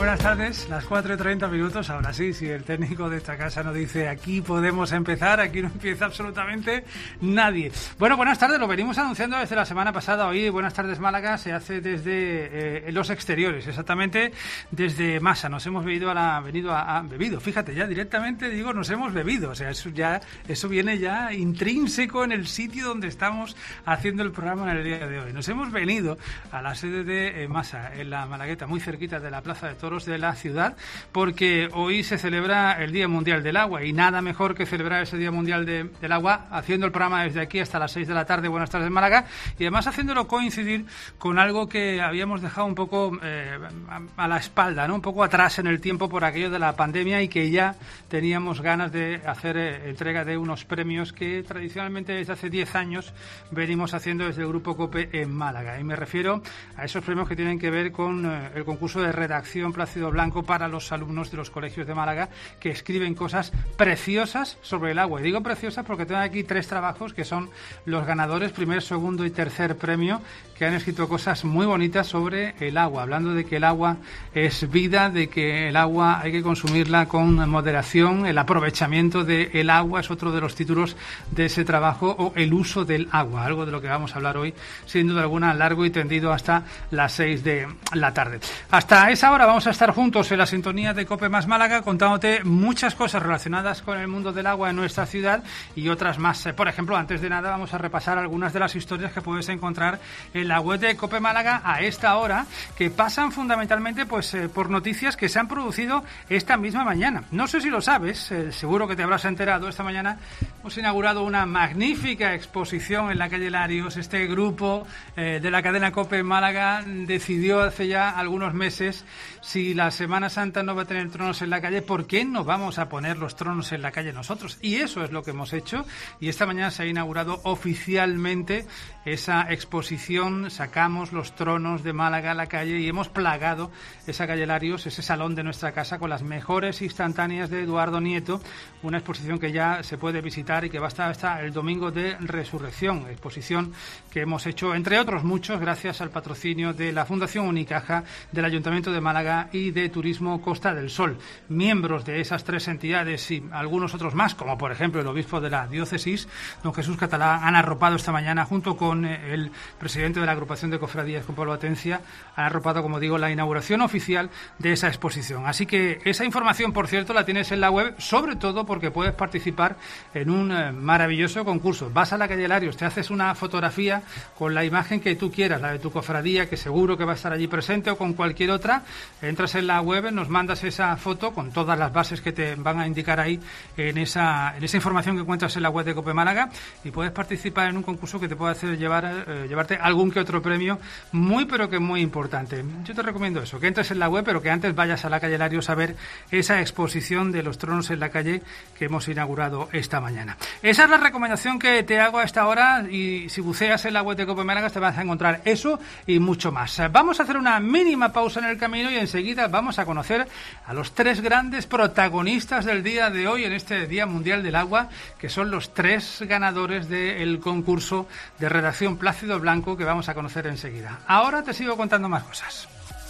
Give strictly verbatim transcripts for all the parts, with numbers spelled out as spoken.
buenas tardes, las cuatro y treinta minutos, ahora sí, si el técnico de esta casa nos dice aquí podemos empezar, aquí no empieza absolutamente nadie. Bueno, buenas tardes, lo venimos anunciando desde la semana pasada, hoy Buenas Tardes Málaga se hace desde eh, los exteriores, exactamente desde Masa, nos hemos bebido a la, venido a, a, bebido, fíjate, ya directamente digo nos hemos bebido, o sea, eso ya, eso viene ya intrínseco en el sitio donde estamos haciendo el programa en el día de hoy. Nos hemos venido a la sede de eh, Masa, en la Malagueta, muy cerquita de la Plaza de Toros de la ciudad, porque hoy se celebra el Día Mundial del Agua y nada mejor que celebrar ese Día Mundial de, del Agua haciendo el programa desde aquí hasta las seis de la tarde, Buenas Tardes Málaga, y además haciéndolo coincidir con algo que habíamos dejado un poco eh, a, a la espalda, ¿no? Un poco atrás en el tiempo por aquello de la pandemia y que ya teníamos ganas de hacer eh, entrega de unos premios que tradicionalmente desde hace diez años venimos haciendo desde el Grupo COPE en Málaga, y me refiero a esos premios que tienen que ver con eh, el concurso de redacción Plácido Blanco para los alumnos de los colegios de Málaga que escriben cosas preciosas sobre el agua. Y digo preciosas porque tengo aquí tres trabajos que son los ganadores, primer, segundo y tercer premio, que han escrito cosas muy bonitas sobre el agua, hablando de que el agua es vida, de que el agua hay que consumirla con moderación, el aprovechamiento del agua es otro de los títulos de ese trabajo, o el uso del agua, algo de lo que vamos a hablar hoy, sin duda alguna, largo y tendido hasta las seis de la tarde. Hasta esa hora vamos a estar juntos en la sintonía de COPE más Málaga contándote muchas cosas relacionadas con el mundo del agua en nuestra ciudad y otras más. Por ejemplo, antes de nada vamos a repasar algunas de las historias que puedes encontrar en la web de COPE Málaga a esta hora, que pasan fundamentalmente pues eh, por noticias que se han producido esta misma mañana. No sé si lo sabes, eh, seguro que te habrás enterado, esta mañana hemos inaugurado una magnífica exposición en la calle Larios. Este grupo eh, de la cadena COPE Málaga decidió hace ya algunos meses, si la Semana Santa no va a tener tronos en la calle, ¿por qué no vamos a poner los tronos en la calle nosotros? Y eso es lo que hemos hecho, y esta mañana se ha inaugurado oficialmente esa exposición. Sacamos los tronos de Málaga a la calle y hemos plagado esa calle Larios, ese salón de nuestra casa, con las mejores instantáneas de Eduardo Nieto, una exposición que ya se puede visitar y que va a estar hasta el domingo de Resurrección, exposición que hemos hecho, entre otros muchos, gracias al patrocinio de la Fundación Unicaja, del Ayuntamiento de Málaga y de Turismo Costa del Sol. Miembros de esas tres entidades y algunos otros más, como por ejemplo el obispo de la diócesis, don Jesús Catalá, han arropado esta mañana, junto con el presidente de la agrupación de cofradías con Pablo Atencia, han arropado, como digo, la inauguración oficial de esa exposición. Así que esa información, por cierto, la tienes en la web, sobre todo porque puedes participar en un eh, maravilloso concurso. Vas a la calle Larios, te haces una fotografía con la imagen que tú quieras, la de tu cofradía, que seguro que va a estar allí presente, o con cualquier otra. Entras en la web, nos mandas esa foto con todas las bases que te van a indicar ahí en esa, en esa información que encuentras en la web de COPE Málaga, y puedes participar en un concurso que te puede hacer llevar eh, llevarte algún que otro premio muy pero que muy importante. Yo te recomiendo eso, que entres en la web, pero que antes vayas a la calle Larios a ver esa exposición de los tronos en la calle que hemos inaugurado esta mañana. Esa es la recomendación que te hago a esta hora, y si buceas en la web de COPE Málaga te vas a encontrar eso y mucho más. Vamos a hacer una mínima pausa en el camino y enseguida vamos a conocer a los tres grandes protagonistas del día de hoy en este Día Mundial del Agua, que son los tres ganadores del concurso de redacción Plácido Blanco, que vamos a conocer enseguida. Ahora te sigo contando más cosas.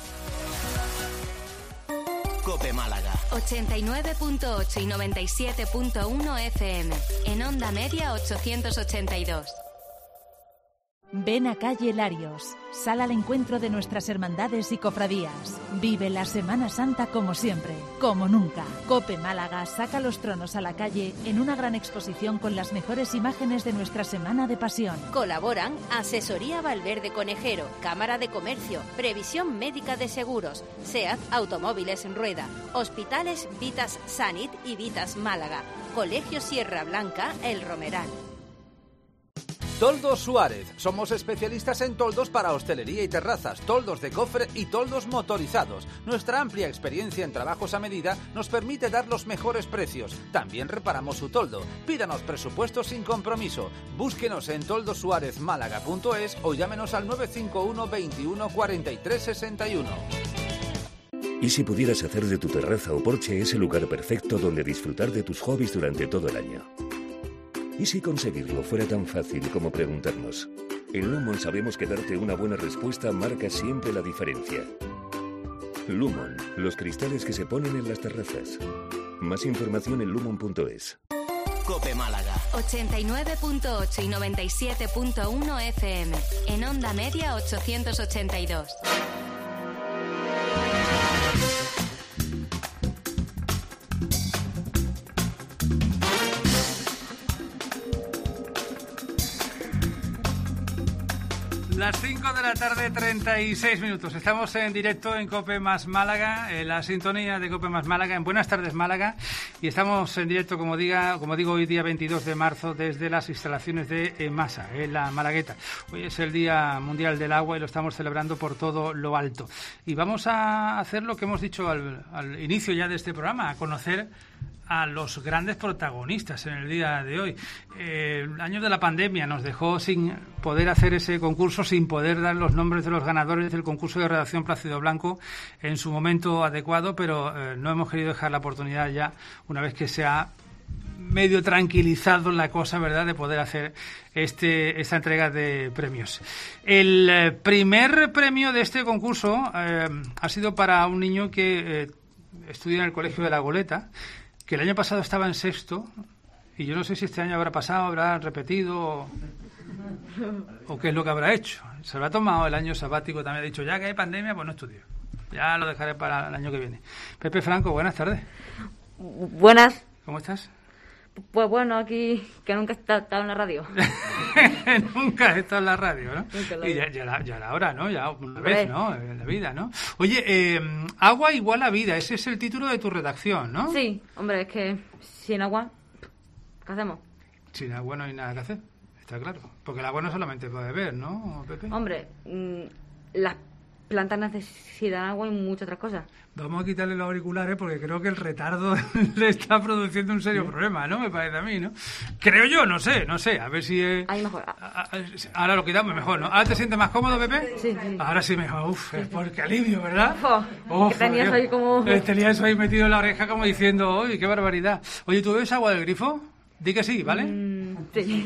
COPE Málaga ochenta y nueve punto ocho y noventa y siete punto uno F M, en onda media ochocientos ochenta y dos. Ven a calle Larios, sal al encuentro de nuestras hermandades y cofradías. Vive la Semana Santa como siempre, como nunca. COPE Málaga saca los tronos a la calle en una gran exposición con las mejores imágenes de nuestra Semana de Pasión. Colaboran Asesoría Valverde Conejero, Cámara de Comercio, Previsión Médica de Seguros, SEAT Automóviles en Rueda, Hospitales Vitas Sanit y Vitas Málaga, Colegio Sierra Blanca El Romeral. Toldos Suárez. Somos especialistas en toldos para hostelería y terrazas, toldos de cofre y toldos motorizados. Nuestra amplia experiencia en trabajos a medida nos permite dar los mejores precios. También reparamos su toldo. Pídanos presupuestos sin compromiso. Búsquenos en toldo suárez málaga punto es o llámenos al nueve cinco uno, veintiuno, cuarenta y tres, sesenta y uno. ¿Y si pudieras hacer de tu terraza o porche ese lugar perfecto donde disfrutar de tus hobbies durante todo el año? ¿Y si conseguirlo fuera tan fácil como preguntarnos? En Lomond sabemos que darte una buena respuesta marca siempre la diferencia. Lumon, los cristales que se ponen en las terrazas. Más información en lumon punto es. Cope Málaga. ochenta y nueve punto ocho y noventa y siete punto uno F M. En onda media ochocientos ochenta y dos. Las cinco de la tarde, treinta y seis minutos. Estamos en directo en Cope Más Málaga, en la sintonía de Cope Más Málaga, en Buenas Tardes Málaga. Y estamos en directo, como diga, como digo, hoy día veintidós de marzo, desde las instalaciones de EMASA, en la Malagueta. Hoy es el Día Mundial del Agua y lo estamos celebrando por todo lo alto. Y vamos a hacer lo que hemos dicho al, al inicio ya de este programa, a conocer a los grandes protagonistas en el día de hoy. Eh, el año de la pandemia nos dejó sin poder hacer ese concurso, sin poder dar los nombres de los ganadores del concurso de redacción Plácido Blanco en su momento adecuado, pero eh, no hemos querido dejar la oportunidad ya, una vez que se ha medio tranquilizado la cosa, ¿verdad?, de poder hacer este esta entrega de premios. El eh, primer premio de este concurso eh, ha sido para un niño que eh, estudia en el Colegio de la Goleta, que el año pasado estaba en sexto, y yo no sé si este año habrá pasado, habrá repetido, o, o qué es lo que habrá hecho. Se lo ha tomado el año sabático, también ha dicho, ya que hay pandemia, pues no estudio. Ya lo dejaré para el año que viene. Pepe Franco, buenas tardes. Buenas. ¿Cómo estás? Pues bueno, aquí, que nunca he estado en la radio. Nunca he estado en la radio, ¿no? La y ya, ya, la, ya la hora, ¿no? Ya una vez, ¿no? En la vida, ¿no? Oye, eh, agua igual a vida, ese es el título de tu redacción, ¿no? Sí, hombre, es que sin agua, ¿qué hacemos? Sin agua no hay nada que hacer, está claro. Porque el agua no solamente para beber, ¿no, Pepe? Hombre, mmm, las plantas necesitan agua y muchas otras cosas. Vamos a quitarle los auriculares porque creo que el retardo le está produciendo un serio problema, ¿no? Me parece a mí, ¿no? Creo yo, no sé, no sé. A ver si... Eh, Ahí mejor. Ahora lo quitamos mejor, ¿no? ¿Ahora te sientes más cómodo, Pepe? Sí, sí. Ahora sí mejor. Uf, es porque alivio, ¿verdad? Oh, que tenías ahí como... Tenías eso ahí metido en la oreja como diciendo, uy, qué barbaridad. Oye, ¿tú bebes agua del grifo? Di que sí, ¿vale? Mm, sí.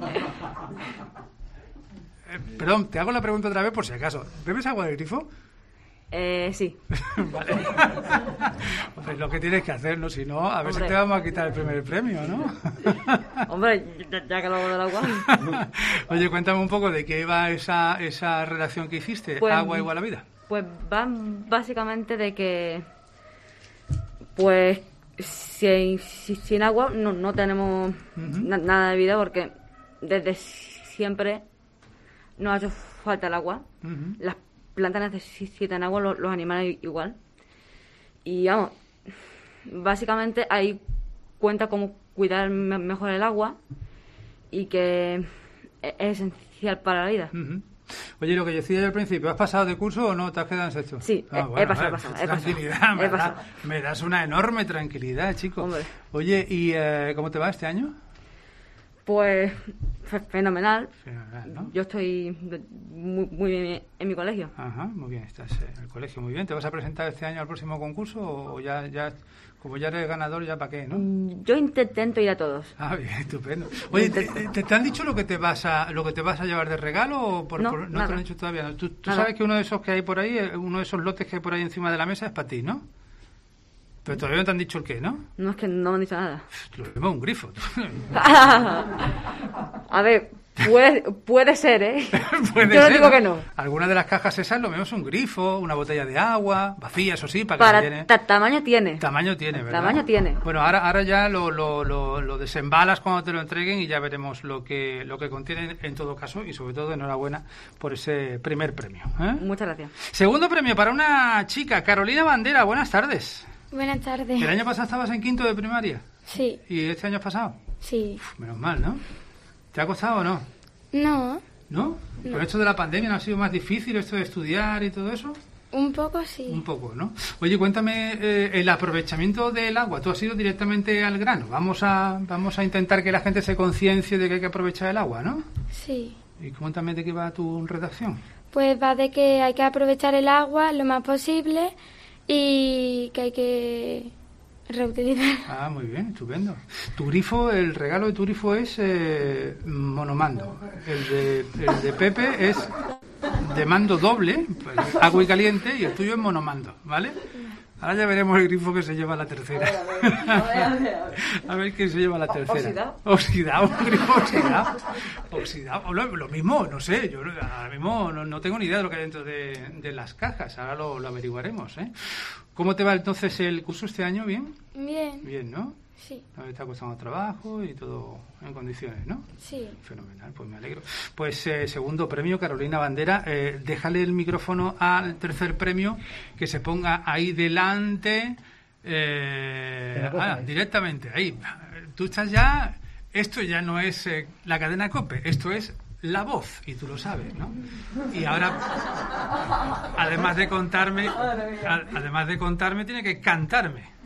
eh, perdón, te hago la pregunta otra vez por si acaso. ¿Bebes agua del grifo? Eh, sí. Vale. Pues lo que tienes que hacer, ¿no? Si no, a ver Hombre. si te vamos a quitar el primer premio, ¿no? Hombre, ya, ya que lo hago del agua. Oye, cuéntame un poco de qué iba esa, esa redacción que hiciste, Pues, Agua igual a vida. Pues va básicamente de que, pues, si, si- sin agua no, no tenemos Ujú. na- nada de vida, porque desde siempre nos ha hecho falta el agua. Ujú. Las plantas necesitan agua, los, los animales igual. Y vamos, básicamente ahí cuenta cómo cuidar me- mejor el agua y que es es esencial para la vida. Ujú. Oye, lo que yo decía al principio, ¿has pasado de curso o no? ¿Te has quedado en sexto? Sí, he- he bueno, pasado, eh, he pasado, he pasado. Tranquilidad, me, He da- pasado. me das una enorme tranquilidad, chico. Hombre. Oye, ¿y eh, cómo te va este año? Pues fe- fenomenal. Fenomenal, ¿no? Yo estoy de- muy, muy bien en mi colegio. Ajá, muy bien, estás en el colegio, muy bien. ¿Te vas a presentar este año al próximo concurso o ya, ya como ya eres ganador, ya para qué, no? Yo intento ir a todos. Ah, bien, estupendo. Oye, ¿te, te, te han dicho lo que te vas a lo que te vas a llevar de regalo o por, No, por- no te nada. lo han dicho todavía? ¿No? Tú, tú Nada. sabes que uno de esos que hay por ahí, eh, uno de esos lotes que hay por ahí encima de la mesa es para ti, ¿no? Pero todavía no te han dicho el qué, ¿no? No es que no me han dicho nada. Lo mismo un grifo. A ver, puede, puede ser, ¿eh? Puede Yo no ser, digo que no. Alguna de las cajas esas lo mismo es un grifo, una botella de agua, vacía, eso sí, para que Para no llene. ta- tamaño tiene. Tamaño tiene, ¿verdad? Tamaño tiene. Bueno, ahora, ahora ya lo, lo, lo, lo desembalas cuando te lo entreguen y ya veremos lo que, lo que contiene en todo caso y sobre todo enhorabuena por ese primer premio. ¿eh? Muchas gracias. Segundo premio para una chica, Carolina Bandera, buenas tardes. Buenas tardes. El año pasado estabas en quinto de primaria Sí, y este año has pasado. sí. Uf, menos mal, ¿no? ¿Te ha costado o no? No, ¿No? ¿Con esto de la pandemia no ha sido más difícil esto de estudiar y todo eso? un poco sí. Un poco, ¿no? Oye, cuéntame eh, el aprovechamiento del agua. Tú has ido directamente al grano. Vamos a vamos a intentar que la gente se conciencie de que hay que aprovechar el agua, ¿no? Sí. Y cuéntame de qué va tu redacción. Pues va de que hay que aprovechar el agua lo más posible y que hay que reutilizar. Ah, muy bien, estupendo. Tu grifo, el regalo de tu grifo es eh, monomando. El de, el de Pepe es de mando doble, pues, agua y caliente, y el tuyo es monomando, ¿vale? Ahora ya veremos el grifo que se lleva la tercera. A ver quién se lleva la tercera. Oxidado. Oxidado, un grifo oxidado. Oxidado. Lo, lo mismo, no sé, yo ahora mismo no, no tengo ni idea de lo que hay dentro de, de las cajas. Ahora lo, lo averiguaremos, ¿eh? ¿Cómo te va entonces el curso este año? ¿Bien? Bien. Bien, ¿no? Sí. ¿No te está costando trabajo y todo en condiciones, no? Sí. Fenomenal, pues me alegro. Pues eh, segundo premio, Carolina Bandera. Eh, déjale el micrófono al tercer premio, que se ponga ahí delante. Eh, ah, directamente, ahí. Tú estás ya... Esto ya no es eh, la cadena COPE, esto es La Voz, y tú lo sabes, ¿no? Y ahora, además de contarme, además de contarme, tiene que cantarme.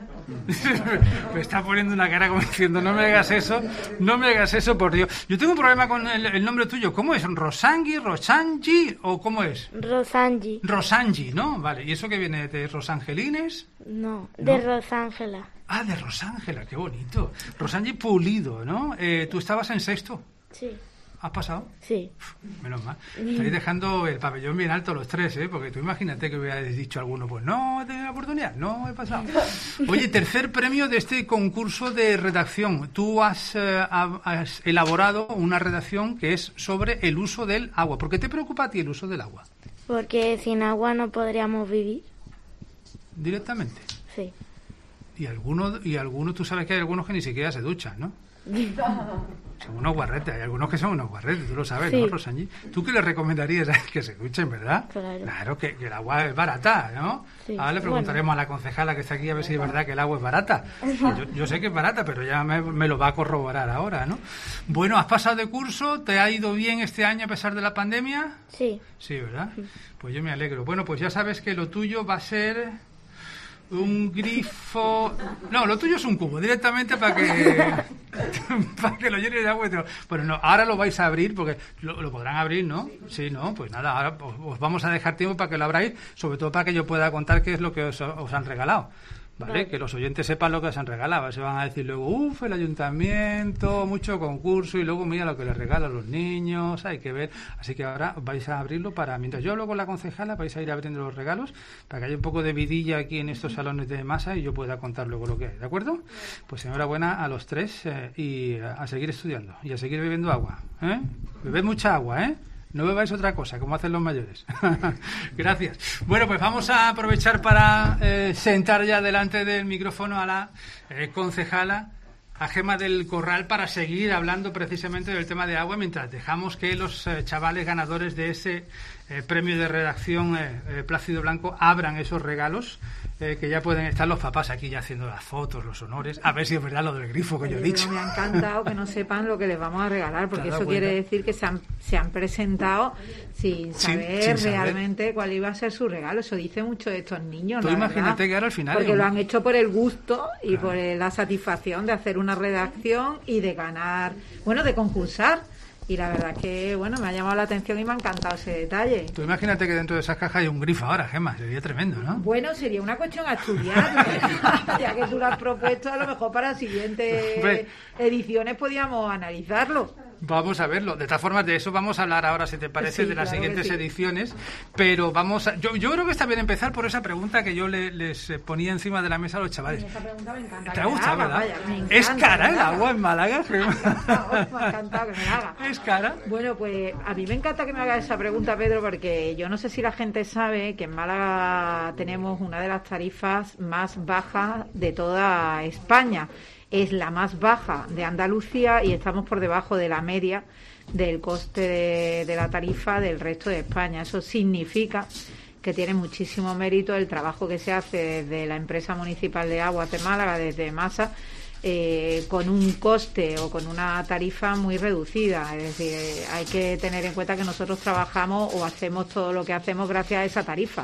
Me está poniendo una cara como diciendo, no me hagas eso, no me hagas eso, por Dios. Yo tengo un problema con el, el nombre tuyo. ¿Cómo es? ¿Rosangi, Rosangi o cómo es? Rosangi. Rosangi, ¿no? Vale. ¿Y eso qué viene? ¿De Rosangelines? No, de ¿no? Rosángela. Ah, de Rosángela, qué bonito. Rosangi Pulido, ¿no? Eh, ¿Tú estabas en sexto? Sí. ¿Has pasado? Sí. Uf, menos mal. Estáis dejando el pabellón bien alto los tres, ¿eh? Porque tú imagínate que hubieras dicho alguno, pues no he tenido la oportunidad, no he pasado. Oye, tercer premio de este concurso de redacción. Tú has, eh, has elaborado una redacción que es sobre el uso del agua. ¿Por qué te preocupa a ti el uso del agua? Porque sin agua no podríamos vivir. ¿Directamente? Sí. Y algunos, y algunos, tú sabes que hay algunos que ni siquiera se duchan, ¿no? Son unos guarretes, hay algunos que son unos guarretes, tú lo sabes, sí. ¿No, Rosangi? ¿Tú qué le recomendarías a que se duchen, verdad? Claro. Claro, que, que el agua es barata, ¿no? Sí. Ahora le preguntaremos bueno. a la concejala que está aquí a ver si es verdad que el agua es barata. Yo, yo sé que es barata, pero ya me, me lo va a corroborar ahora, ¿no? Bueno, ¿has pasado de curso? ¿Te ha ido bien este año a pesar de la pandemia? Sí. Sí, ¿verdad? Pues yo me alegro. Bueno, pues ya sabes que lo tuyo va a ser... un grifo... No, lo tuyo es un cubo, directamente para que para que lo llene de agua. Bueno, no, ahora lo vais a abrir, porque lo, lo podrán abrir, ¿no? Sí, ¿no? Pues nada, ahora os, os vamos a dejar tiempo para que lo abráis, sobre todo para que yo pueda contar qué es lo que os, os han regalado. ¿Vale? Vale. Que los oyentes sepan lo que se han regalado. Se van a decir luego, uff, el ayuntamiento, mucho concurso, y luego mira lo que les regalan los niños, hay que ver. Así que ahora vais a abrirlo para, mientras yo hablo con la concejala, vais a ir abriendo los regalos para que haya un poco de vidilla aquí en estos salones de masa y yo pueda contar luego lo que hay, ¿de acuerdo? Pues enhorabuena a los tres eh, y a seguir estudiando y a seguir bebiendo agua, ¿eh? Bebed mucha agua, ¿eh? No bebáis otra cosa, como hacen los mayores. Gracias. Bueno, pues vamos a aprovechar para eh, sentar ya delante del micrófono a la eh, concejala, a Gema del Corral, para seguir hablando precisamente del tema de agua, mientras dejamos que los eh, chavales ganadores de ese eh, premio de redacción eh, eh, Plácido Blanco abran esos regalos. Eh, que ya pueden estar los papás aquí ya haciendo las fotos, los honores, a ver si es verdad lo del grifo que Oye, yo he dicho. Me ha encantado que no sepan lo que les vamos a regalar, porque eso quiere decir que se han, se han presentado sin saber, sin, sin realmente saber. cuál iba a ser su regalo. Eso dice mucho de estos niños. Tú imagínate que ahora al final... Porque lo han hecho por el gusto y claro. por la satisfacción de hacer una redacción y de ganar, bueno, de concursar. Y la verdad que, bueno, me ha llamado la atención y me ha encantado ese detalle. Tú imagínate que dentro de esas cajas hay un grifo ahora, Gemma, sería tremendo, ¿no? Bueno, sería una cuestión a estudiar, ya que tú lo has propuesto, a lo mejor para siguientes Hombre. ediciones podíamos analizarlo. Vamos a verlo. De todas formas, de eso vamos a hablar ahora, si te parece, sí, de las claro siguientes sí. ediciones. Pero vamos a... Yo, yo creo que está bien empezar por esa pregunta que yo le, les ponía encima de la mesa a los chavales. Esa pregunta me encanta. ¿Te ha gustado, verdad? Vaya, encanta, ¿Es cara el agua en Málaga? Me ha encantado que me la haga. ¿Es cara? Bueno, pues a mí me encanta que me haga esa pregunta, Pedro, porque yo no sé si la gente sabe que en Málaga tenemos una de las tarifas más bajas de toda España. Es la más baja de Andalucía y estamos por debajo de la media del coste de, de la tarifa del resto de España. Eso significa que tiene muchísimo mérito el trabajo que se hace desde la empresa municipal de aguas de Málaga, desde Masa, eh, con un coste o con una tarifa muy reducida. Es decir, eh, hay que tener en cuenta que nosotros trabajamos o hacemos todo lo que hacemos gracias a esa tarifa.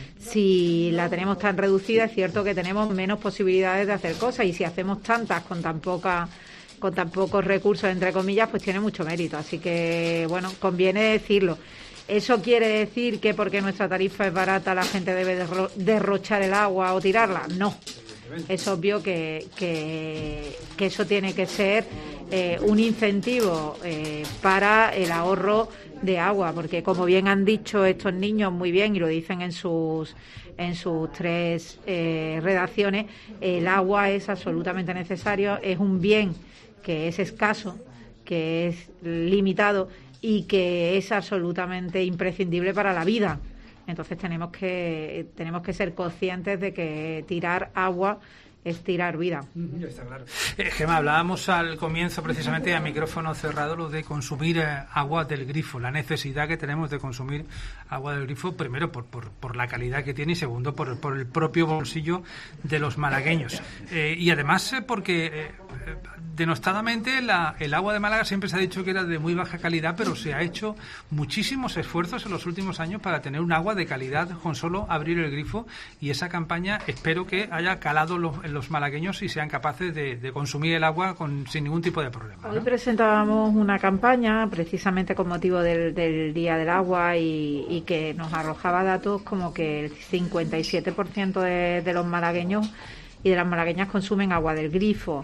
Si la tenemos tan reducida, es cierto que tenemos menos posibilidades de hacer cosas, y si hacemos tantas con tan poca con tan pocos recursos, entre comillas, pues tiene mucho mérito. Así que, bueno, conviene decirlo. ¿Eso quiere decir que porque nuestra tarifa es barata la gente debe derrochar el agua o tirarla? No. Es obvio que, que, que eso tiene que ser eh, un incentivo eh, para el ahorro de agua, porque como bien han dicho estos niños muy bien y lo dicen en sus en sus tres eh, redacciones, el agua es absolutamente necesario, es un bien que es escaso, que es limitado y que es absolutamente imprescindible para la vida. Entonces tenemos que tenemos que ser conscientes de que tirar agua es tirar vida. Ya está claro. Eh, Gemma, hablábamos al comienzo precisamente a micrófono cerrado lo de consumir eh, agua del grifo, la necesidad que tenemos de consumir agua del grifo, primero por, por, por la calidad que tiene y segundo por, por el propio bolsillo de los malagueños. Eh, y además eh, porque eh, denostadamente la, el agua de Málaga siempre se ha dicho que era de muy baja calidad, pero se ha hecho muchísimos esfuerzos en los últimos años para tener un agua de calidad con solo abrir el grifo, y esa campaña espero que haya calado los los malagueños y sean capaces de, de consumir el agua con, sin ningún tipo de problema, ¿no? Hoy presentábamos una campaña precisamente con motivo del, del Día del Agua y, y que nos arrojaba datos como que el cincuenta y siete por ciento de, de los malagueños y de las malagueñas consumen agua del grifo.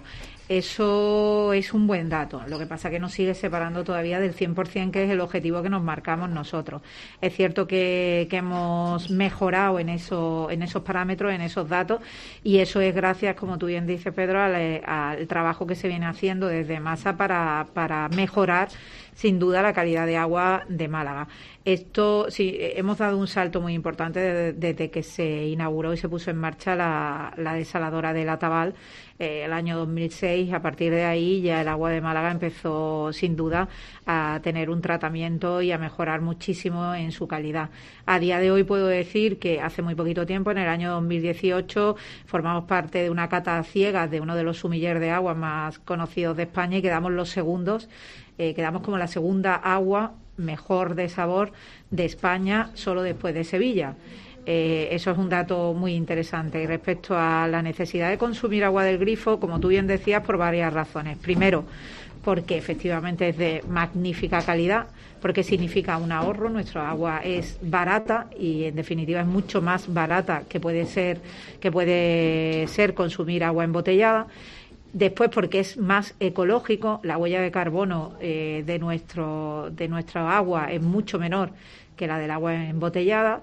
Eso es un buen dato. Lo que pasa es que nos sigue separando todavía del cien por ciento, que es el objetivo que nos marcamos nosotros. Es cierto que, que hemos mejorado en, eso, en esos parámetros, en esos datos, y eso es gracias, como tú bien dices, Pedro, al, al trabajo que se viene haciendo desde Masa para, para mejorar sin duda la calidad de agua de Málaga. Esto, sí, hemos dado un salto muy importante desde, desde que se inauguró y se puso en marcha la, la desaladora de La Taval eh, el año dos mil seis. A partir de ahí ya el agua de Málaga empezó sin duda a tener un tratamiento y a mejorar muchísimo en su calidad. A día de hoy puedo decir que hace muy poquito tiempo, en el año dos mil dieciocho, formamos parte de una cata ciegas de uno de los sumiller de agua más conocidos de España y quedamos los segundos. Eh, quedamos como la segunda agua mejor de sabor de España, solo después de Sevilla. Eh, eso es un dato muy interesante. Y respecto a la necesidad de consumir agua del grifo, como tú bien decías, por varias razones. Primero, porque efectivamente es de magnífica calidad, porque significa un ahorro. Nuestra agua es barata y, en definitiva, es mucho más barata que puede ser, que puede ser consumir agua embotellada. Después, porque es más ecológico, la huella de carbono eh, de nuestro de nuestra agua es mucho menor que la del agua embotellada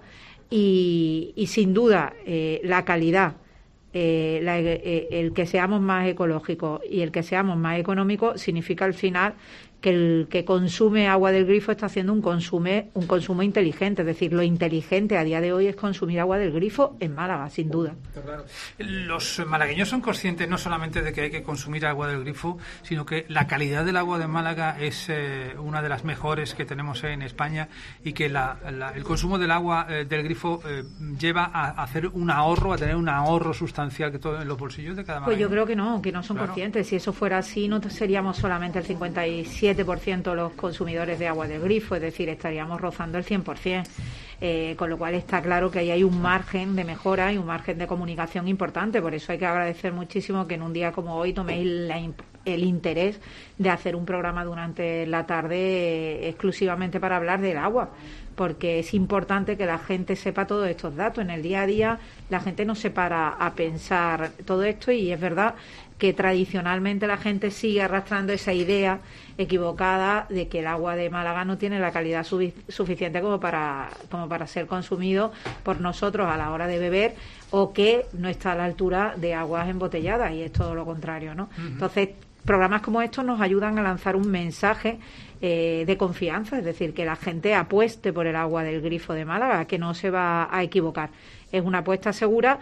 y, y sin duda eh, la calidad, eh, la, eh, el que seamos más ecológicos y el que seamos más económicos significa al final que el que consume agua del grifo está haciendo un consume, un consumo inteligente. Es decir, lo inteligente a día de hoy es consumir agua del grifo en Málaga, sin duda. Claro. Los malagueños son conscientes no solamente de que hay que consumir agua del grifo, sino que la calidad del agua de Málaga es eh, una de las mejores que tenemos en España y que la, la, el consumo del agua eh, del grifo eh, lleva a hacer un ahorro, a tener un ahorro sustancial que todo en los bolsillos de cada malagueño. Pues yo creo que no, que no son claro. conscientes. Si eso fuera así, no seríamos solamente el cincuenta y siete por ciento los consumidores de agua del grifo, es decir, estaríamos rozando el cien por ciento. Eh, con lo cual está claro que ahí hay un margen de mejora y un margen de comunicación importante. Por eso hay que agradecer muchísimo que en un día como hoy toméis la, el interés de hacer un programa durante la tarde eh, exclusivamente para hablar del agua, porque es importante que la gente sepa todos estos datos. En el día a día la gente no se para a pensar todo esto y es verdad que tradicionalmente la gente sigue arrastrando esa idea equivocada de que el agua de Málaga no tiene la calidad sufi- suficiente como para como para ser consumido por nosotros a la hora de beber, o que no está a la altura de aguas embotelladas, y es todo lo contrario, ¿no? Uh-huh. Entonces, programas como estos nos ayudan a lanzar un mensaje eh, de confianza, es decir, que la gente apueste por el agua del grifo de Málaga, que no se va a equivocar. Es una apuesta segura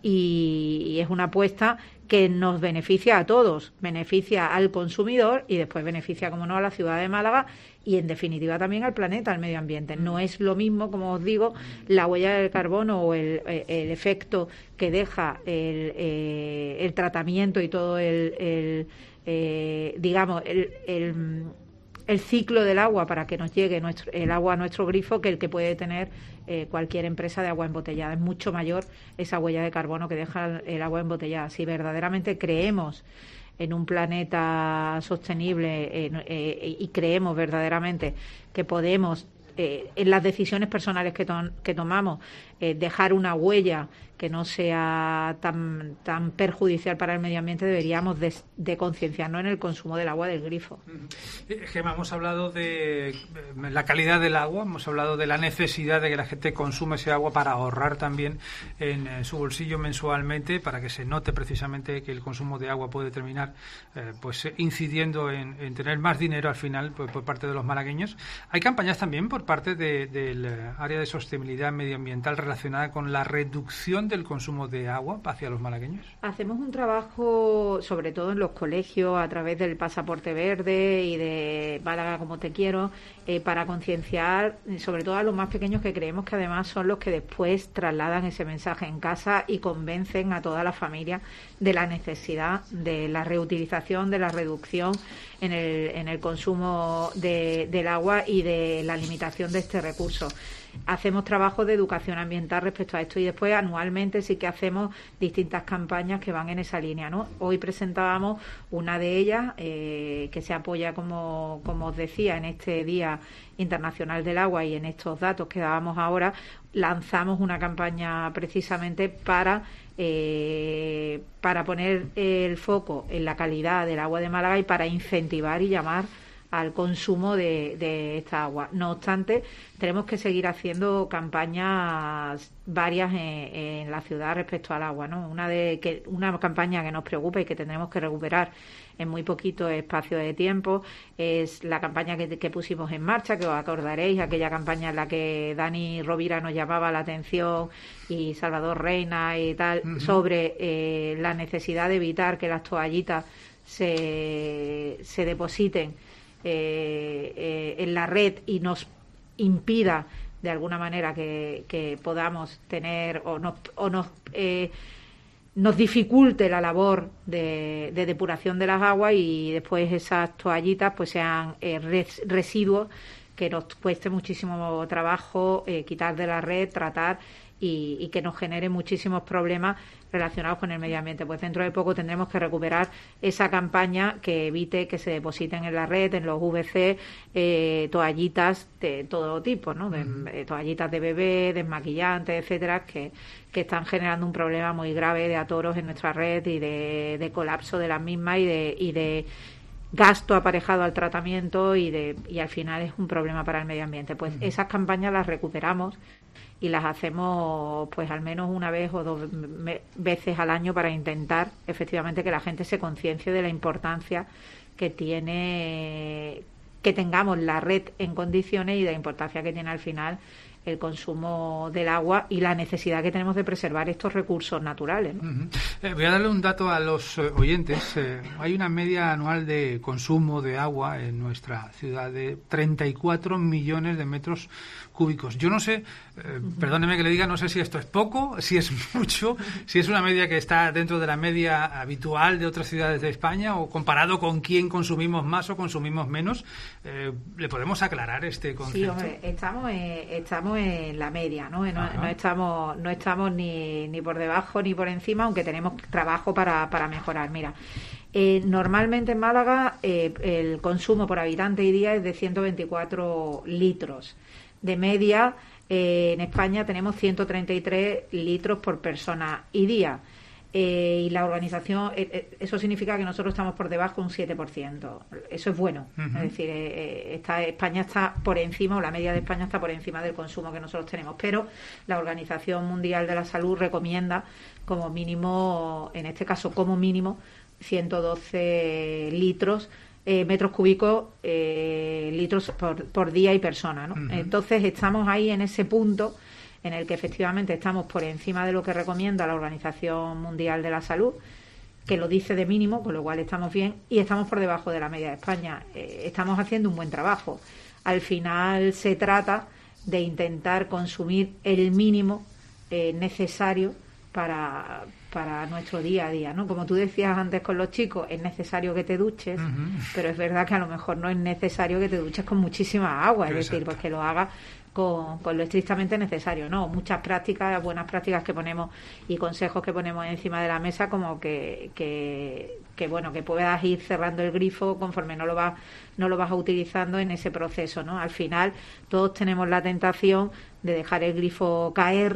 y, y es una apuesta que nos beneficia a todos, beneficia al consumidor y después beneficia, como no, a la ciudad de Málaga y, en definitiva, también al planeta, al medio ambiente. No es lo mismo, como os digo, la huella del carbono o el, el efecto que deja el, eh, el tratamiento y todo el, el eh, digamos, el, el, el ciclo del agua para que nos llegue nuestro, el agua a nuestro grifo, que el que puede tener eh, cualquier empresa de agua embotellada. Es mucho mayor esa huella de carbono que deja el, el agua embotellada. Si verdaderamente creemos en un planeta sostenible eh, eh, y creemos verdaderamente que podemos, eh, en las decisiones personales que, to- que tomamos, eh, dejar una huella que no sea tan tan perjudicial para el medio ambiente, deberíamos de, de concienciarnos en el consumo del agua del grifo. Gemma, hemos hablado de la calidad del agua, hemos hablado de la necesidad de que la gente consume ese agua para ahorrar también en, en su bolsillo mensualmente, para que se note precisamente que el consumo de agua puede terminar eh, pues incidiendo en, en tener más dinero al final pues, por parte de los malagueños. Hay campañas también por parte de, del área de sostenibilidad medioambiental relacionada con la reducción del consumo de agua hacia los malagueños. Hacemos un trabajo, sobre todo en los colegios, a través del pasaporte verde y de Málaga como te quiero, eh, para concienciar, sobre todo a los más pequeños, que creemos que además son los que después trasladan ese mensaje en casa y convencen a toda la familia de la necesidad de la reutilización, de la reducción en el, en el consumo de, del agua y de la limitación de este recurso. Hacemos trabajo de educación ambiental respecto a esto y después anualmente sí que hacemos distintas campañas que van en esa línea, ¿no? Hoy presentábamos una de ellas eh, que se apoya, como, como os decía, en este Día Internacional del Agua y en estos datos que dábamos ahora. Lanzamos una campaña precisamente para eh, para poner el foco en la calidad del agua de Málaga y para incentivar y llamar al consumo de, de esta agua. No obstante, tenemos que seguir haciendo campañas varias en, en la ciudad respecto al agua, ¿no? Una de que una campaña que nos preocupa y que tendremos que recuperar en muy poquito espacio de tiempo es la campaña que, que pusimos en marcha, que os acordaréis, aquella campaña en la que Dani Rovira nos llamaba la atención y Salvador Reina y tal, uh-huh. sobre eh, la necesidad de evitar que las toallitas se, se depositen Eh, eh, en la red y nos impida de alguna manera que, que podamos tener o nos, o nos, eh, nos dificulte la labor de, de depuración de las aguas y después esas toallitas pues sean eh, res, residuos que nos cueste muchísimo trabajo eh, quitar de la red, tratar y, y que nos genere muchísimos problemas relacionados con el medio ambiente. Pues dentro de poco tendremos que recuperar esa campaña que evite que se depositen en la red, en los V C, eh, toallitas de todo tipo, ¿no? De, de toallitas de bebé, desmaquillantes, etcétera, que, que están generando un problema muy grave de atoros en nuestra red y de, de colapso de las mismas y de, y de gasto aparejado al tratamiento y de y al final es un problema para el medio ambiente. Pues uh-huh. esas campañas las recuperamos y las hacemos pues al menos una vez o dos me- veces al año para intentar efectivamente que la gente se conciencie de la importancia que tiene que tengamos la red en condiciones y de la importancia que tiene al final el consumo del agua y la necesidad que tenemos de preservar estos recursos naturales, ¿no? Uh-huh. Eh, voy a darle un dato a los eh, oyentes. Eh, hay una media anual de consumo de agua en nuestra ciudad de treinta y cuatro millones de metros cúbicos. Yo no sé, eh, uh-huh. perdóneme que le diga, no sé si esto es poco, si es mucho, si es una media que está dentro de la media habitual de otras ciudades de España o comparado con quién consumimos más o consumimos menos. Eh, ¿Le podemos aclarar este concepto? Sí, hombre, estamos en, estamos en la media, ¿no? No, no estamos no estamos ni, ni por debajo ni por encima, aunque tenemos trabajo para, para mejorar. Mira, eh, normalmente en Málaga eh, el consumo por habitante y día es de ciento veinticuatro litros. De media, eh, en España tenemos ciento treinta y tres litros por persona y día. Eh, y la organización, eh, eso significa que nosotros estamos por debajo un siete por ciento. Eso es bueno. Uh-huh. Es decir, eh, está, España está por encima, o la media de España está por encima del consumo que nosotros tenemos. Pero la Organización Mundial de la Salud recomienda como mínimo, en este caso como mínimo, ciento doce litros, eh, metros cúbicos, eh, litros por, por día y persona, ¿no? Uh-huh. Entonces estamos ahí en ese punto en el que efectivamente estamos por encima de lo que recomienda la Organización Mundial de la Salud, que lo dice de mínimo, con lo cual estamos bien, y estamos por debajo de la media de España. Eh, estamos haciendo un buen trabajo. Al final se trata de intentar consumir el mínimo eh, necesario para, para nuestro día a día, ¿no? Como tú decías antes con los chicos, es necesario que te duches, uh-huh. pero es verdad que a lo mejor no es necesario que te duches con muchísima agua, es Exacto. decir, pues que lo hagas Con, con lo estrictamente necesario, ¿no? Muchas prácticas, buenas prácticas que ponemos y consejos que ponemos encima de la mesa, como que, que, que bueno, que puedas ir cerrando el grifo conforme no lo vas, no lo vas utilizando en ese proceso, ¿no? Al final, todos tenemos la tentación de dejar el grifo caer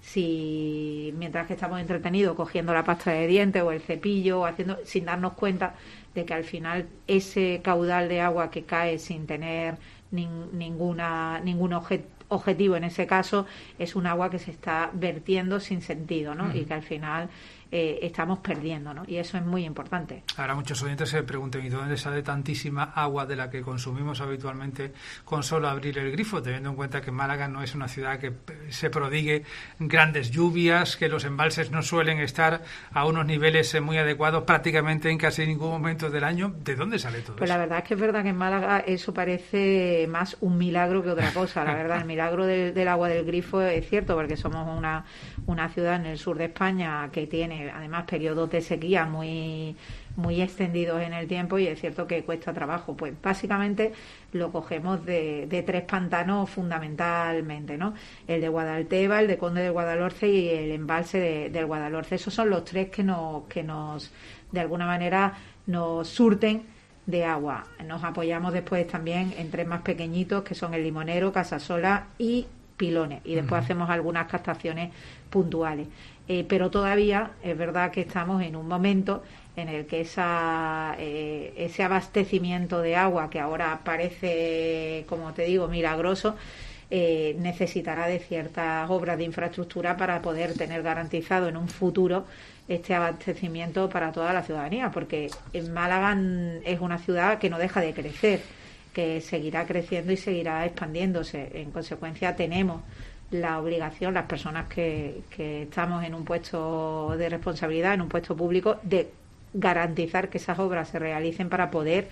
si mientras que estamos entretenidos cogiendo la pasta de dientes o el cepillo, o haciendo, sin darnos cuenta de que al final ese caudal de agua que cae sin tener nin, ninguna ningún objeto objetivo en ese caso es un agua que se está vertiendo sin sentido, ¿no? Mm. Y que al final eh, estamos perdiendo, ¿no? Y eso es muy importante. Ahora muchos oyentes se preguntan, ¿y dónde sale tantísima agua de la que consumimos habitualmente con solo abrir el grifo? Teniendo en cuenta que Málaga no es una ciudad que se prodigue grandes lluvias, que los embalses no suelen estar a unos niveles muy adecuados prácticamente en casi ningún momento del año. ¿De dónde sale todo pues eso? La verdad es que es verdad que en Málaga eso parece más un milagro que otra cosa. La verdad, el milagro del, del agua del grifo es cierto, porque somos una, una ciudad en el sur de España que tiene además periodos de sequía muy muy extendidos en el tiempo, y es cierto que cuesta trabajo. Pues básicamente lo cogemos de, de tres pantanos fundamentalmente, ¿no? El de Guadalteba, el de Conde del Guadalhorce y el embalse de, del Guadalhorce. Esos son los tres que nos, que nos de alguna manera nos surten de agua. Nos apoyamos después también en tres más pequeñitos, que son el Limonero, Casasola y Pilones, y después uh-huh. hacemos algunas captaciones puntuales. Eh, pero todavía es verdad que estamos en un momento en el que esa, eh, ese abastecimiento de agua, que ahora parece, como te digo, milagroso, eh, necesitará de ciertas obras de infraestructura para poder tener garantizado en un futuro este abastecimiento para toda la ciudadanía, porque en Málaga es una ciudad que no deja de crecer, que seguirá creciendo y seguirá expandiéndose. En consecuencia, tenemos la obligación, las personas que, que estamos en un puesto de responsabilidad, en un puesto público, de garantizar que esas obras se realicen para poder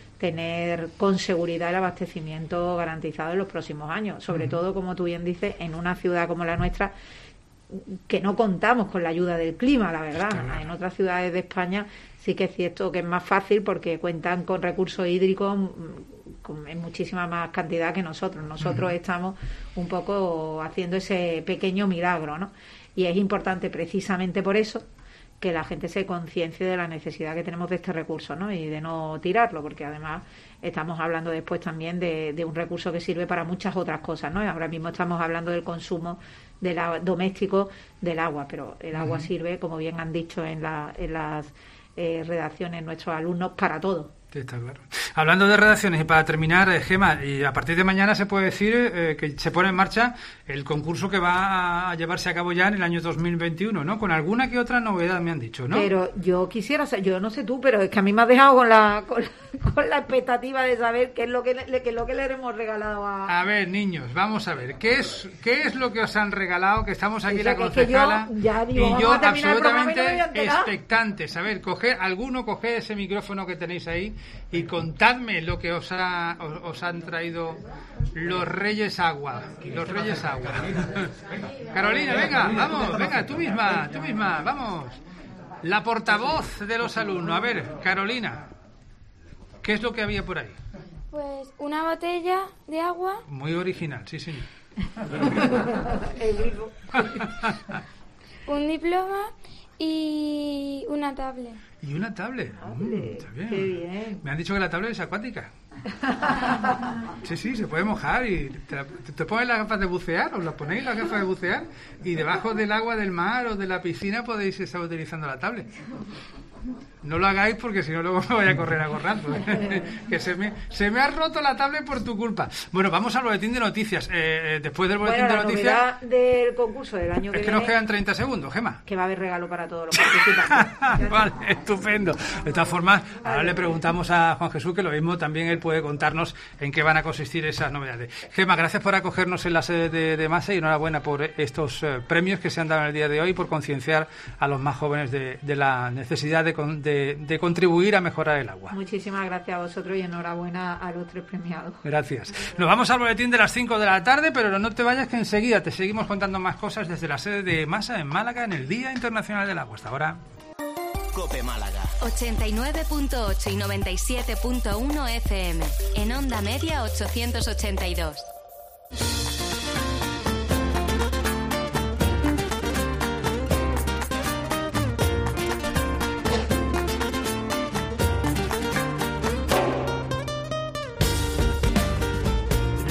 tener con seguridad el abastecimiento garantizado en los próximos años. Sobre uh-huh. todo, como tú bien dices, en una ciudad como la nuestra, que no contamos con la ayuda del clima, la verdad. Claro. En otras ciudades de España sí que es cierto que es más fácil porque cuentan con recursos hídricos en muchísima más cantidad que nosotros. Nosotros uh-huh. estamos un poco haciendo ese pequeño milagro, ¿no? Y es importante precisamente por eso que la gente se conciencie de la necesidad que tenemos de este recurso, ¿no? Y de no tirarlo, porque además estamos hablando después también de, de un recurso que sirve para muchas otras cosas, ¿no? Y ahora mismo estamos hablando del consumo de la, doméstico del agua, pero el agua uh-huh. sirve, como bien han dicho en, la, en las eh, redacciones nuestros alumnos, para todo. Sí, está claro. Hablando de redacciones, y para terminar, eh, Gema, y a partir de mañana se puede decir eh, que se pone en marcha el concurso que va a llevarse a cabo ya en el año dos mil veintiuno, ¿no? Con alguna que otra novedad me han dicho, ¿no? Pero yo quisiera saber, yo no sé tú, pero es que a mí me has dejado con la con, con la expectativa de saber qué es lo que le, qué es lo que le hemos regalado a... A ver, niños, vamos a ver, ¿qué es qué es lo que os han regalado? Que estamos aquí Esa, la concejala es que yo, ya digo, y yo absolutamente expectantes. A ver, coger, alguno coger ese micrófono que tenéis ahí y contadme lo que os, ha, os, os han traído los Reyes Agua. Los Reyes Agua. Carolina, venga, vamos, venga, tú misma, tú misma, vamos. La portavoz de los alumnos. A ver, Carolina, ¿qué es lo que había por ahí? Pues una botella de agua. Muy original, sí, señor. Un diploma y una tablet. Y una tablet. Mm, está bien. Qué bien. Me han dicho que la tablet es acuática. Sí, sí, se puede mojar y te, te pones las gafas de bucear, os las ponéis las gafas de bucear y debajo del agua del mar o de la piscina podéis estar utilizando la tablet. No lo hagáis porque si no luego me voy a correr a gorrazo, ¿eh? Que se me, se me ha roto la tablet por tu culpa. Bueno, vamos al boletín de noticias. Eh, después del boletín bueno, de noticias... La del concurso del año que Es que viene, nos quedan treinta segundos, Gema. Que va a haber regalo para todos los participantes. Vale, estupendo. De todas formas, ahora le preguntamos a Juan Jesús, que lo mismo también él puede contarnos en qué van a consistir esas novedades. Gema, gracias por acogernos en la sede de, de Masa y enhorabuena por estos eh, premios que se han dado en el día de hoy, por concienciar a los más jóvenes de, de la necesidad de, de, de contribuir a mejorar el agua. Muchísimas gracias a vosotros y enhorabuena a los tres premiados. Gracias. Nos vamos al boletín de las cinco de la tarde, pero no te vayas, que enseguida te seguimos contando más cosas desde la sede de Masa en Málaga en el Día Internacional del Agua. Hasta ahora. Cope Málaga. ochenta y nueve punto ocho y noventa y siete punto uno F M. En onda media ochocientos ochenta y dos. Las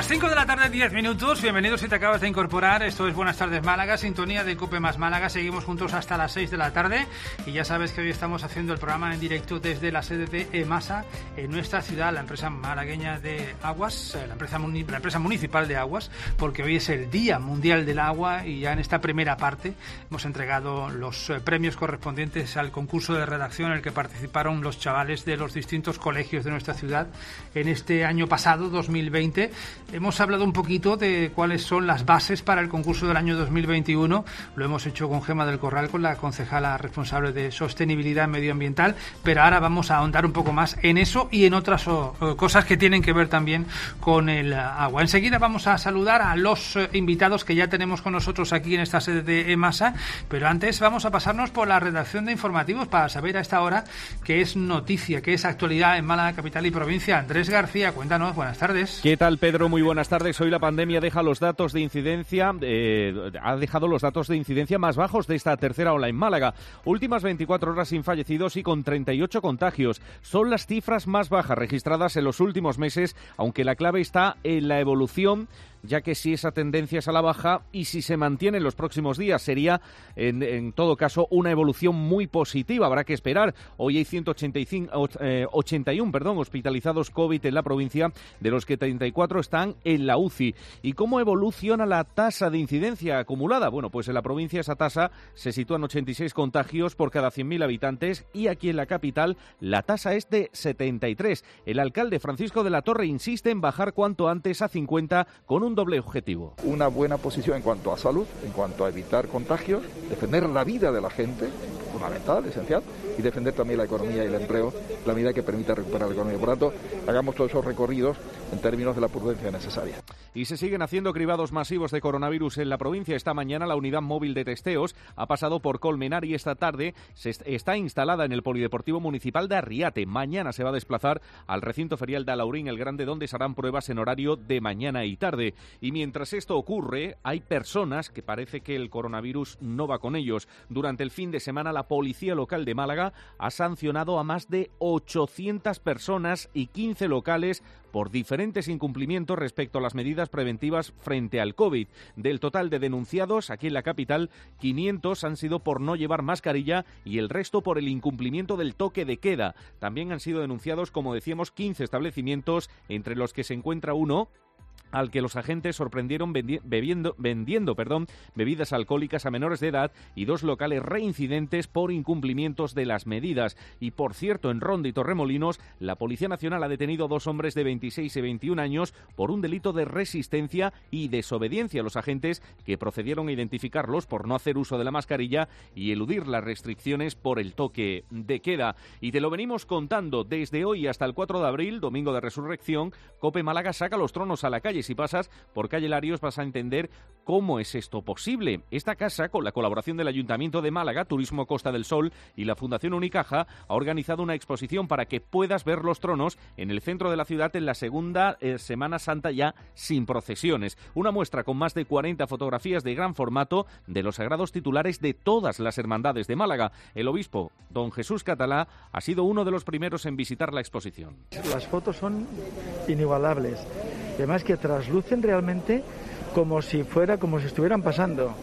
Las cinco de la tarde, diez minutos. Bienvenidos si te acabas de incorporar. Esto es Buenas Tardes Málaga, sintonía de Cope más Málaga. Seguimos juntos hasta las seis de la tarde. Y ya sabes que hoy estamos haciendo el programa en directo desde la sede de EMASA, en nuestra ciudad, la empresa malagueña de aguas, la empresa, la empresa municipal de aguas, porque hoy es el Día Mundial del Agua y ya en esta primera parte hemos entregado los premios correspondientes al concurso de redacción en el que participaron los chavales de los distintos colegios de nuestra ciudad en este año pasado, dos mil veinte. Hemos hablado un poquito de cuáles son las bases para el concurso del año dos mil veintiuno. Lo hemos hecho con Gema del Corral, con la concejala responsable de sostenibilidad medioambiental, pero ahora vamos a ahondar un poco más en eso y en otras o, o, cosas que tienen que ver también con el agua. Enseguida vamos a saludar a los eh, invitados que ya tenemos con nosotros aquí en esta sede de EMASA, pero antes vamos a pasarnos por la redacción de informativos para saber a esta hora qué es noticia, qué es actualidad en Málaga, capital y provincia. Andrés García, cuéntanos, buenas tardes. ¿Qué tal, Pedro? Muy buenas tardes. Hoy la pandemia deja los datos de incidencia, eh, ha dejado los datos de incidencia más bajos de esta tercera ola en Málaga. Últimas veinticuatro horas sin fallecidos y con treinta y ocho contagios. Son las cifras más bajas registradas en los últimos meses, aunque la clave está en la evolución, ya que si esa tendencia es a la baja y si se mantiene en los próximos días sería, en, en todo caso, una evolución muy positiva. Habrá que esperar. Hoy hay ciento ochenta y cinco, eh, ochenta y uno perdón, hospitalizados COVID en la provincia, de los que treinta y cuatro están en la U C I. ¿Y cómo evoluciona la tasa de incidencia acumulada? Bueno, pues en la provincia esa tasa se sitúa en ochenta y seis contagios por cada cien mil habitantes y aquí en la capital la tasa es de setenta y tres. El alcalde Francisco de la Torre insiste en bajar cuanto antes a cincuenta con un doble objetivo. Una buena posición en cuanto a salud, en cuanto a evitar contagios, defender la vida de la gente, fundamental, esencial, y defender también la economía y el empleo, la medida que permita recuperar la economía. Por tanto, hagamos todos esos recorridos en términos de la prudencia necesaria. Y se siguen haciendo cribados masivos de coronavirus en la provincia. Esta mañana la unidad móvil de testeos ha pasado por Colmenar y esta tarde se est- está instalada en el Polideportivo Municipal de Arriate. Mañana se va a desplazar al recinto ferial de Alaurín el Grande, donde se harán pruebas en horario de mañana y tarde. Y mientras esto ocurre, hay personas que parece que el coronavirus no va con ellos. Durante el fin de semana, la Policía Local de Málaga ha sancionado a más de ochocientas personas y quince locales por diferentes incumplimientos respecto a las medidas preventivas frente al COVID. Del total de denunciados, aquí en la capital, quinientos han sido por no llevar mascarilla y el resto por el incumplimiento del toque de queda. También han sido denunciados, como decíamos, quince establecimientos, entre los que se encuentra uno al que los agentes sorprendieron vendi- bebiendo, vendiendo perdón, bebidas alcohólicas a menores de edad y dos locales reincidentes por incumplimientos de las medidas. Y por cierto, en Ronda y Torremolinos, la Policía Nacional ha detenido a dos hombres de veintiséis y veintiún años por un delito de resistencia y desobediencia a los agentes, que procedieron a identificarlos por no hacer uso de la mascarilla y eludir las restricciones por el toque de queda. Y te lo venimos contando desde hoy hasta el cuatro de abril, domingo de Resurrección. Cope Málaga saca los tronos a la calle. Si pasas por calle Larios vas a entender cómo es esto posible. Esta casa, con la colaboración del Ayuntamiento de Málaga, Turismo Costa del Sol y la Fundación Unicaja, ha organizado una exposición para que puedas ver los tronos en el centro de la ciudad en la segunda eh, Semana Santa ya sin procesiones. Una muestra con más de cuarenta fotografías de gran formato de los sagrados titulares de todas las hermandades de Málaga. El obispo, don Jesús Catalá, ha sido uno de los primeros en visitar la exposición. Las fotos son inigualables. Además que traslucen realmente como si fuera, como si estuvieran pasando.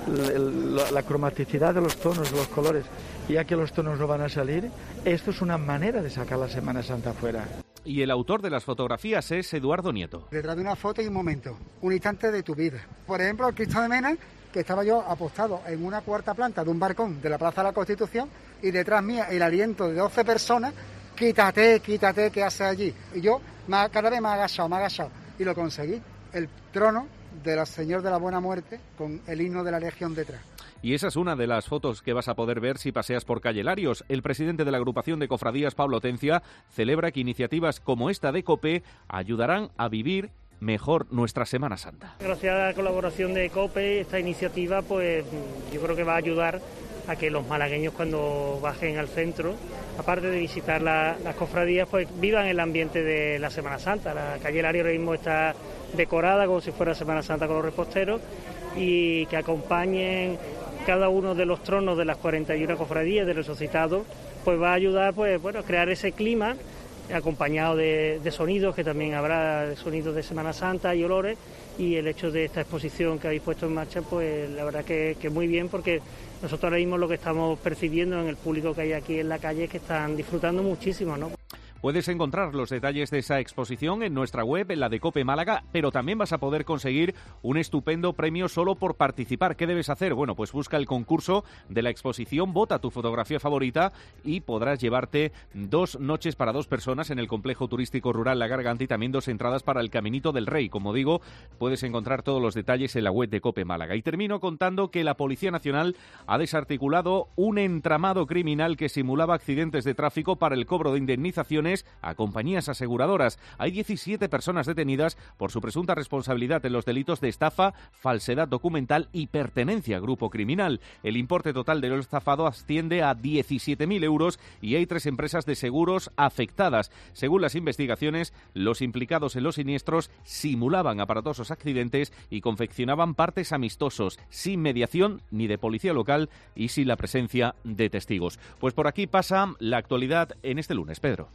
La, la cromaticidad de los tonos, los colores. Ya que los tonos no van a salir, esto es una manera de sacar la Semana Santa fuera. Y el autor de las fotografías es Eduardo Nieto. Detrás de una foto hay un momento, un instante de tu vida. Por ejemplo, el Cristo de Mena, que estaba yo apostado en una cuarta planta de un balcón de la Plaza de la Constitución, y detrás mía el aliento de doce personas, quítate, quítate, ¿qué haces allí? Y yo cada vez me he agachado, me he agachado, y lo conseguí, el trono del Señor de la Buena Muerte, con el himno de la Legión detrás. Y esa es una de las fotos que vas a poder ver si paseas por calle Larios. El presidente de la agrupación de cofradías, Pablo Tencia, celebra que iniciativas como esta de COPE ayudarán a vivir mejor nuestra Semana Santa. Gracias a la colaboración de COPE, esta iniciativa, pues yo creo que va a ayudar a que los malagueños, cuando bajen al centro, aparte de visitar la, las cofradías, pues vivan el ambiente de la Semana Santa. La calle Larios ahora mismo está decorada como si fuera Semana Santa con los reposteros, y que acompañen cada uno de los tronos de las cuarenta y una cofradías de resucitados, pues va a ayudar, pues bueno, a crear ese clima acompañado de, de sonidos, que también habrá sonidos de Semana Santa y olores, y el hecho de esta exposición que habéis puesto en marcha, pues la verdad que, que muy bien, porque nosotros ahora mismo lo que estamos percibiendo en el público que hay aquí en la calle es que están disfrutando muchísimo, ¿no? Puedes encontrar los detalles de esa exposición en nuestra web, en la de COPE Málaga, pero también vas a poder conseguir un estupendo premio solo por participar. ¿Qué debes hacer? Bueno, pues busca el concurso de la exposición, vota tu fotografía favorita y podrás llevarte dos noches para dos personas en el complejo turístico rural La Garganta y también dos entradas para el Caminito del Rey. Como digo, puedes encontrar todos los detalles en la web de COPE Málaga. Y termino contando que la Policía Nacional ha desarticulado un entramado criminal que simulaba accidentes de tráfico para el cobro de indemnizaciones a compañías aseguradoras. Hay diecisiete personas detenidas por su presunta responsabilidad en los delitos de estafa, falsedad documental y pertenencia a grupo criminal. El importe total de lo estafado asciende a diecisiete mil euros y hay tres empresas de seguros afectadas. Según las investigaciones, los implicados en los siniestros simulaban aparatosos accidentes y confeccionaban partes amistosos, sin mediación ni de policía local y sin la presencia de testigos. Pues por aquí pasa la actualidad en este lunes, Pedro.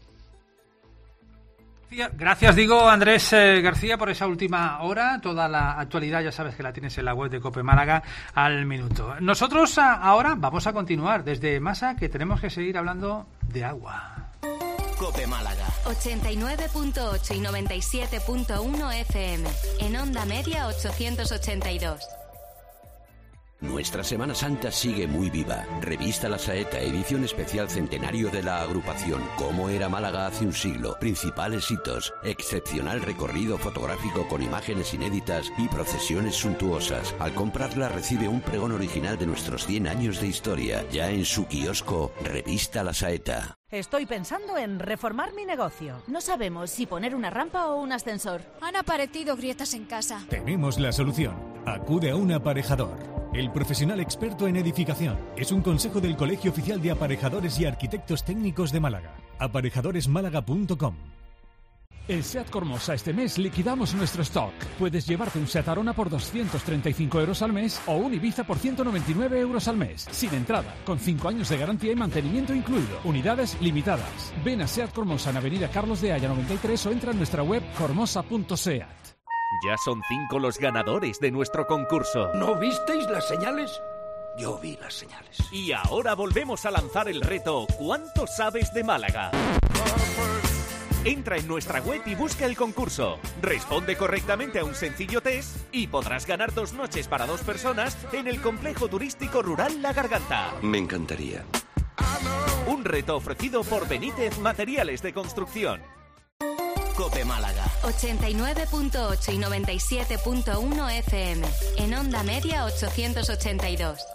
Gracias, digo, Andrés eh, García, por esa última hora. Toda la actualidad ya sabes que la tienes en la web de COPE Málaga al minuto. Nosotros a, ahora vamos a continuar desde Masa, que tenemos que seguir hablando de agua. COPE Málaga. ochenta y nueve punto ocho y noventa y siete punto uno F M. En onda media ochocientos ochenta y dos. Nuestra Semana Santa sigue muy viva. Revista La Saeta, edición especial centenario de la agrupación. Cómo era Málaga hace un siglo. Principales hitos. Excepcional recorrido fotográfico con imágenes inéditas y procesiones suntuosas. Al comprarla recibe un pregón original de nuestros cien años de historia. Ya en su kiosco, Revista La Saeta. Estoy pensando en reformar mi negocio. No sabemos si poner una rampa o un ascensor. Han aparecido grietas en casa. Tenemos la solución. Acude a un aparejador. El profesional experto en edificación. Es un consejo del Colegio Oficial de Aparejadores y Arquitectos Técnicos de Málaga. aparejadores málaga punto com. En SEAT Cormosa este mes liquidamos nuestro stock. Puedes llevarte un SEAT Arona por doscientos treinta y cinco euros al mes o un Ibiza por ciento noventa y nueve euros al mes. Sin entrada, con cinco años de garantía y mantenimiento incluido. Unidades limitadas. Ven a SEAT Cormosa en Avenida Carlos de Haya noventa y tres o entra en nuestra web cormosa punto seat. Ya son cinco los ganadores de nuestro concurso. ¿No visteis las señales? Yo vi las señales. Y ahora volvemos a lanzar el reto ¿Cuánto sabes de Málaga? Entra en nuestra web y busca el concurso. Responde correctamente a un sencillo test y podrás ganar dos noches para dos personas en el complejo turístico rural La Garganta. Me encantaría. Un reto ofrecido por Benítez Materiales de Construcción. COPE Málaga. ochenta y nueve punto ocho y noventa y siete punto uno F M. En onda media ochocientos ochenta y dos.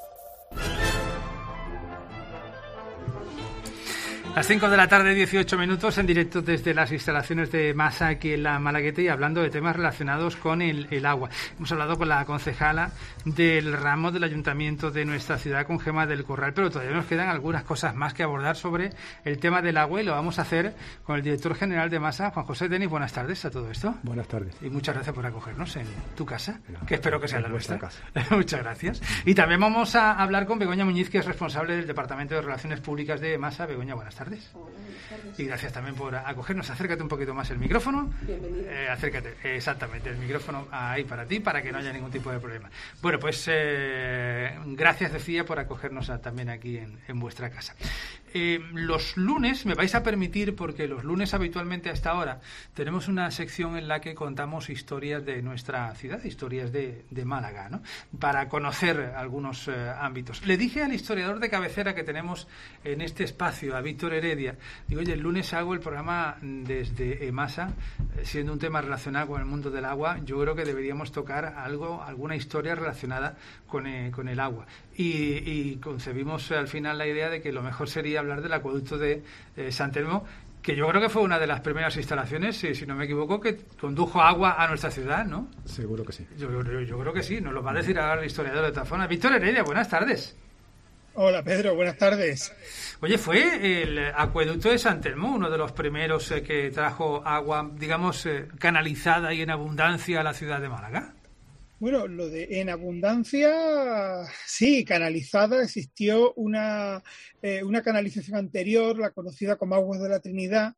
Las cinco de la tarde, dieciocho minutos, en directo desde las instalaciones de Masa aquí en la Malagueta y hablando de temas relacionados con el, el agua. Hemos hablado con la concejala del ramo del Ayuntamiento de nuestra ciudad, con Gemma del Corral, pero todavía nos quedan algunas cosas más que abordar sobre el tema del agua y lo vamos a hacer con el director general de Masa, Juan José Denis. Buenas tardes a todo esto. Buenas tardes. Y muchas gracias por acogernos en tu casa, no, que espero que sea la nuestra. Casa. Muchas gracias. Y también vamos a hablar con Begoña Muñiz, que es responsable del Departamento de Relaciones Públicas de Masa. Begoña, buenas tardes. Y gracias también por acogernos. Acércate un poquito más el micrófono. Bienvenido. Eh, acércate, eh, exactamente, el micrófono ahí para ti, para que no haya ningún tipo de problema. Bueno, pues eh, gracias, decía, por acogernos a, también aquí en, en vuestra casa. Eh, los lunes, me vais a permitir, porque los lunes habitualmente a esta hora tenemos una sección en la que contamos historias de nuestra ciudad, historias de, de Málaga, ¿no? Para conocer algunos eh, ámbitos. Le dije al historiador de cabecera que tenemos en este espacio, a Víctor Heredia, digo, oye, el lunes hago el programa desde EMASA, eh, siendo un tema relacionado con el mundo del agua, yo creo que deberíamos tocar algo, alguna historia relacionada con, eh, con el agua. Y, y concebimos al final la idea de que lo mejor sería hablar del acueducto de eh, Sant Telmo, que yo creo que fue una de las primeras instalaciones, si, si no me equivoco, que condujo agua a nuestra ciudad, ¿no? Seguro que sí. Yo, yo, yo creo que sí, nos lo va a decir ahora el historiador de Tafona. Víctor Heredia, buenas tardes. Hola Pedro, buenas tardes. Oye, fue el acueducto de Sant Telmo uno de los primeros eh, que trajo agua, digamos, eh, canalizada y en abundancia a la ciudad de Málaga. Bueno, lo de en abundancia, sí, canalizada. Existió una, eh, una canalización anterior, la conocida como Aguas de la Trinidad,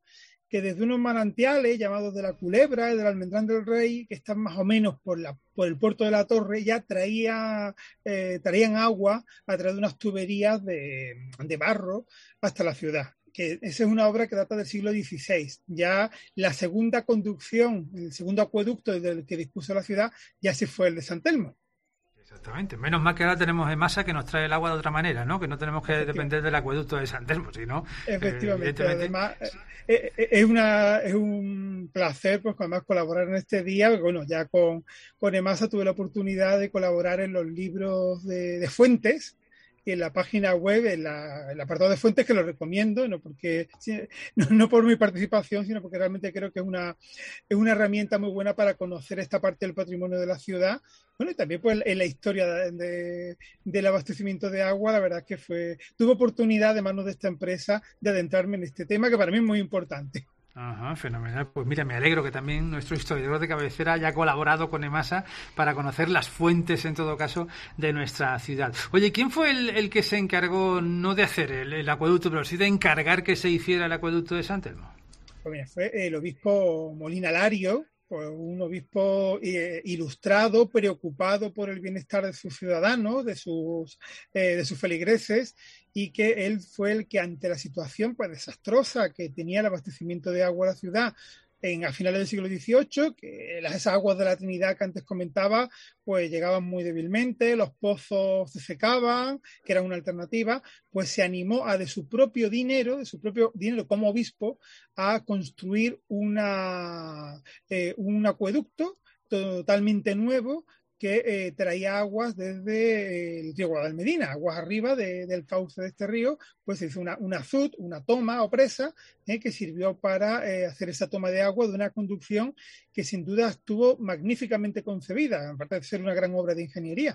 que desde unos manantiales llamados de la Culebra y del Almendrán del Rey, que están más o menos por, la, por el puerto de la Torre, ya traía, eh, traían agua a través de unas tuberías de, de barro hasta la ciudad. Que esa es una obra que data del siglo dieciséis. Ya la segunda conducción, el segundo acueducto del que dispuso la ciudad, ya se fue el de San Telmo. Exactamente. Menos mal que ahora tenemos EMASA que nos trae el agua de otra manera, ¿no? Que no tenemos que depender del acueducto de San Telmo, sino... Efectivamente. Eh, además, eh, eh, es, una, es un placer, pues, además, colaborar en este día. Bueno, ya con, con EMASA tuve la oportunidad de colaborar en los libros de, de fuentes, y en la página web, en la, el apartado de fuentes, que lo recomiendo, no porque no, no por mi participación, sino porque realmente creo que es una, es una herramienta muy buena para conocer esta parte del patrimonio de la ciudad. Bueno, y también pues en la historia de, de, del abastecimiento de agua, la verdad es que fue, tuve oportunidad de manos de esta empresa de adentrarme en este tema, que para mí es muy importante. Ajá, fenomenal. Pues mira, me alegro que también nuestro historiador de cabecera haya colaborado con EMASA para conocer las fuentes, en todo caso, de nuestra ciudad. Oye, ¿quién fue el, el que se encargó no de hacer el, el acueducto, pero sí de encargar que se hiciera el acueducto de San Telmo? Pues mira, fue el obispo Molina Lario, pues un obispo eh, ilustrado, preocupado por el bienestar de sus ciudadanos, de sus, eh, de sus feligreses, y que él fue el que, ante la situación pues desastrosa que tenía el abastecimiento de agua a la ciudad en, a finales del siglo dieciocho, que las, esas aguas de la Trinidad que antes comentaba, pues llegaban muy débilmente, los pozos se secaban, que era una alternativa, pues se animó a, de su propio dinero, de su propio dinero como obispo, a construir una, eh, un acueducto totalmente nuevo, que eh, traía aguas desde el río Guadalmedina, aguas arriba de, del cauce de este río, pues se hizo una, una azud, una toma o presa, eh, que sirvió para eh, hacer esa toma de agua de una conducción que sin duda estuvo magníficamente concebida, aparte de ser una gran obra de ingeniería.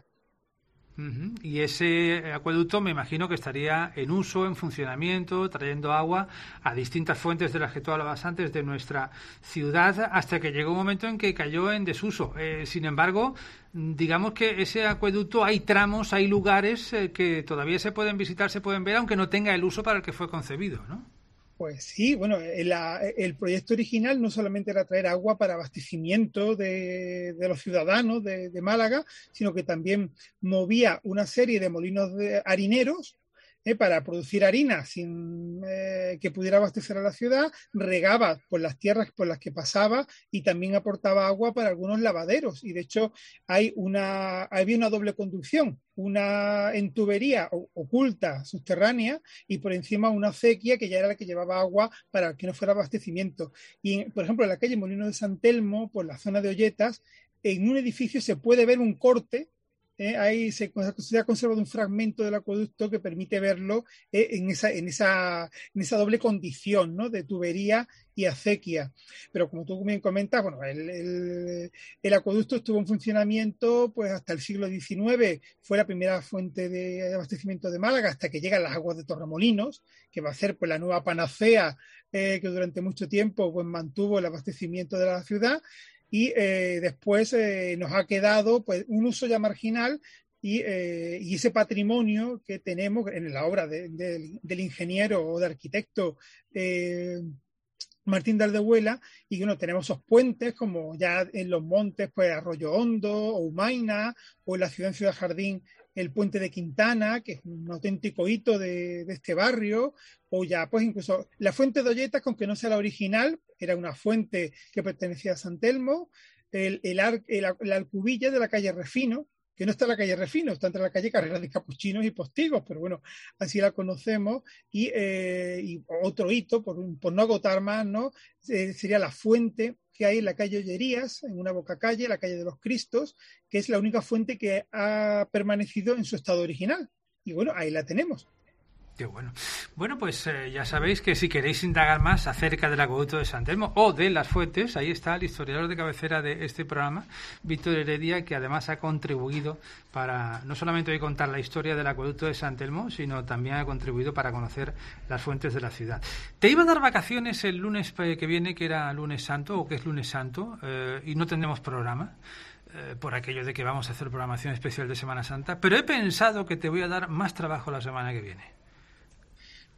Uh-huh. Y ese acueducto me imagino que estaría en uso, en funcionamiento, trayendo agua a distintas fuentes de las que tú hablabas antes de nuestra ciudad, hasta que llegó un momento en que cayó en desuso. Eh, sin embargo, digamos que ese acueducto, hay tramos, hay lugares eh, que todavía se pueden visitar, se pueden ver, aunque no tenga el uso para el que fue concebido, ¿no? Pues sí, bueno, el, el proyecto original no solamente era traer agua para abastecimiento de, de los ciudadanos de, de Málaga, sino que también movía una serie de molinos de harineros eh, para producir harina sin eh, que pudiera abastecer a la ciudad, regaba por las tierras por las que pasaba y también aportaba agua para algunos lavaderos. Y de hecho hay una, había una doble conducción, una en tubería oculta, subterránea, y por encima una acequia que ya era la que llevaba agua para que no fuera abastecimiento. Y, por ejemplo, en la calle Molino de San Telmo, por la zona de Olletas, en un edificio se puede ver un corte. Eh, ahí se, se ha conservado un fragmento del acueducto que permite verlo eh, en, esa, en, esa, en esa doble condición, ¿no?, de tubería y acequia. Pero como tú bien comentas, bueno, el, el, el acueducto estuvo en funcionamiento pues hasta el siglo diecinueve, fue la primera fuente de abastecimiento de Málaga, hasta que llegan las aguas de Torremolinos, que va a ser pues la nueva panacea eh, que durante mucho tiempo pues mantuvo el abastecimiento de la ciudad. Y eh, después eh, nos ha quedado pues un uso ya marginal y, eh, y ese patrimonio que tenemos en la obra de, de, del ingeniero o de arquitecto eh, Martín de Aldehuela, y bueno, tenemos esos puentes como ya en los montes, pues Arroyo Hondo o Humaina, o en la ciudad en Ciudad Jardín el puente de Quintana, que es un auténtico hito de, de este barrio, o ya pues incluso la fuente de Olletas, aunque no sea la original, era una fuente que pertenecía a San Telmo, el, el, ar, el, la alcubilla de la calle Refino, que no está en la calle Refino, está entre la calle Carrera de Capuchinos y Postigos, pero bueno, así la conocemos, y, eh, y otro hito, por, por no agotar más, ¿no?, eh, sería la fuente que hay en la calle Ollerías, en una boca calle, la calle de los Cristos, que es la única fuente que ha permanecido en su estado original. Y bueno, ahí la tenemos. Qué bueno. Bueno, pues eh, ya sabéis que si queréis indagar más acerca del acueducto de San Telmo o de las fuentes, ahí está el historiador de cabecera de este programa, Víctor Heredia, que además ha contribuido para no solamente hoy contar la historia del acueducto de San Telmo, sino también ha contribuido para conocer las fuentes de la ciudad. Te iba a dar vacaciones el lunes que viene, que era lunes santo, o que es lunes santo, eh, y no tendremos programa, eh, por aquello de que vamos a hacer programación especial de Semana Santa, pero he pensado que te voy a dar más trabajo la semana que viene.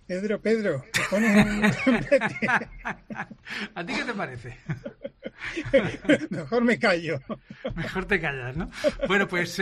Pedro, Pedro, te pones un... ¿A ti qué te parece? Mejor me callo. Mejor te callas, ¿no? Bueno, pues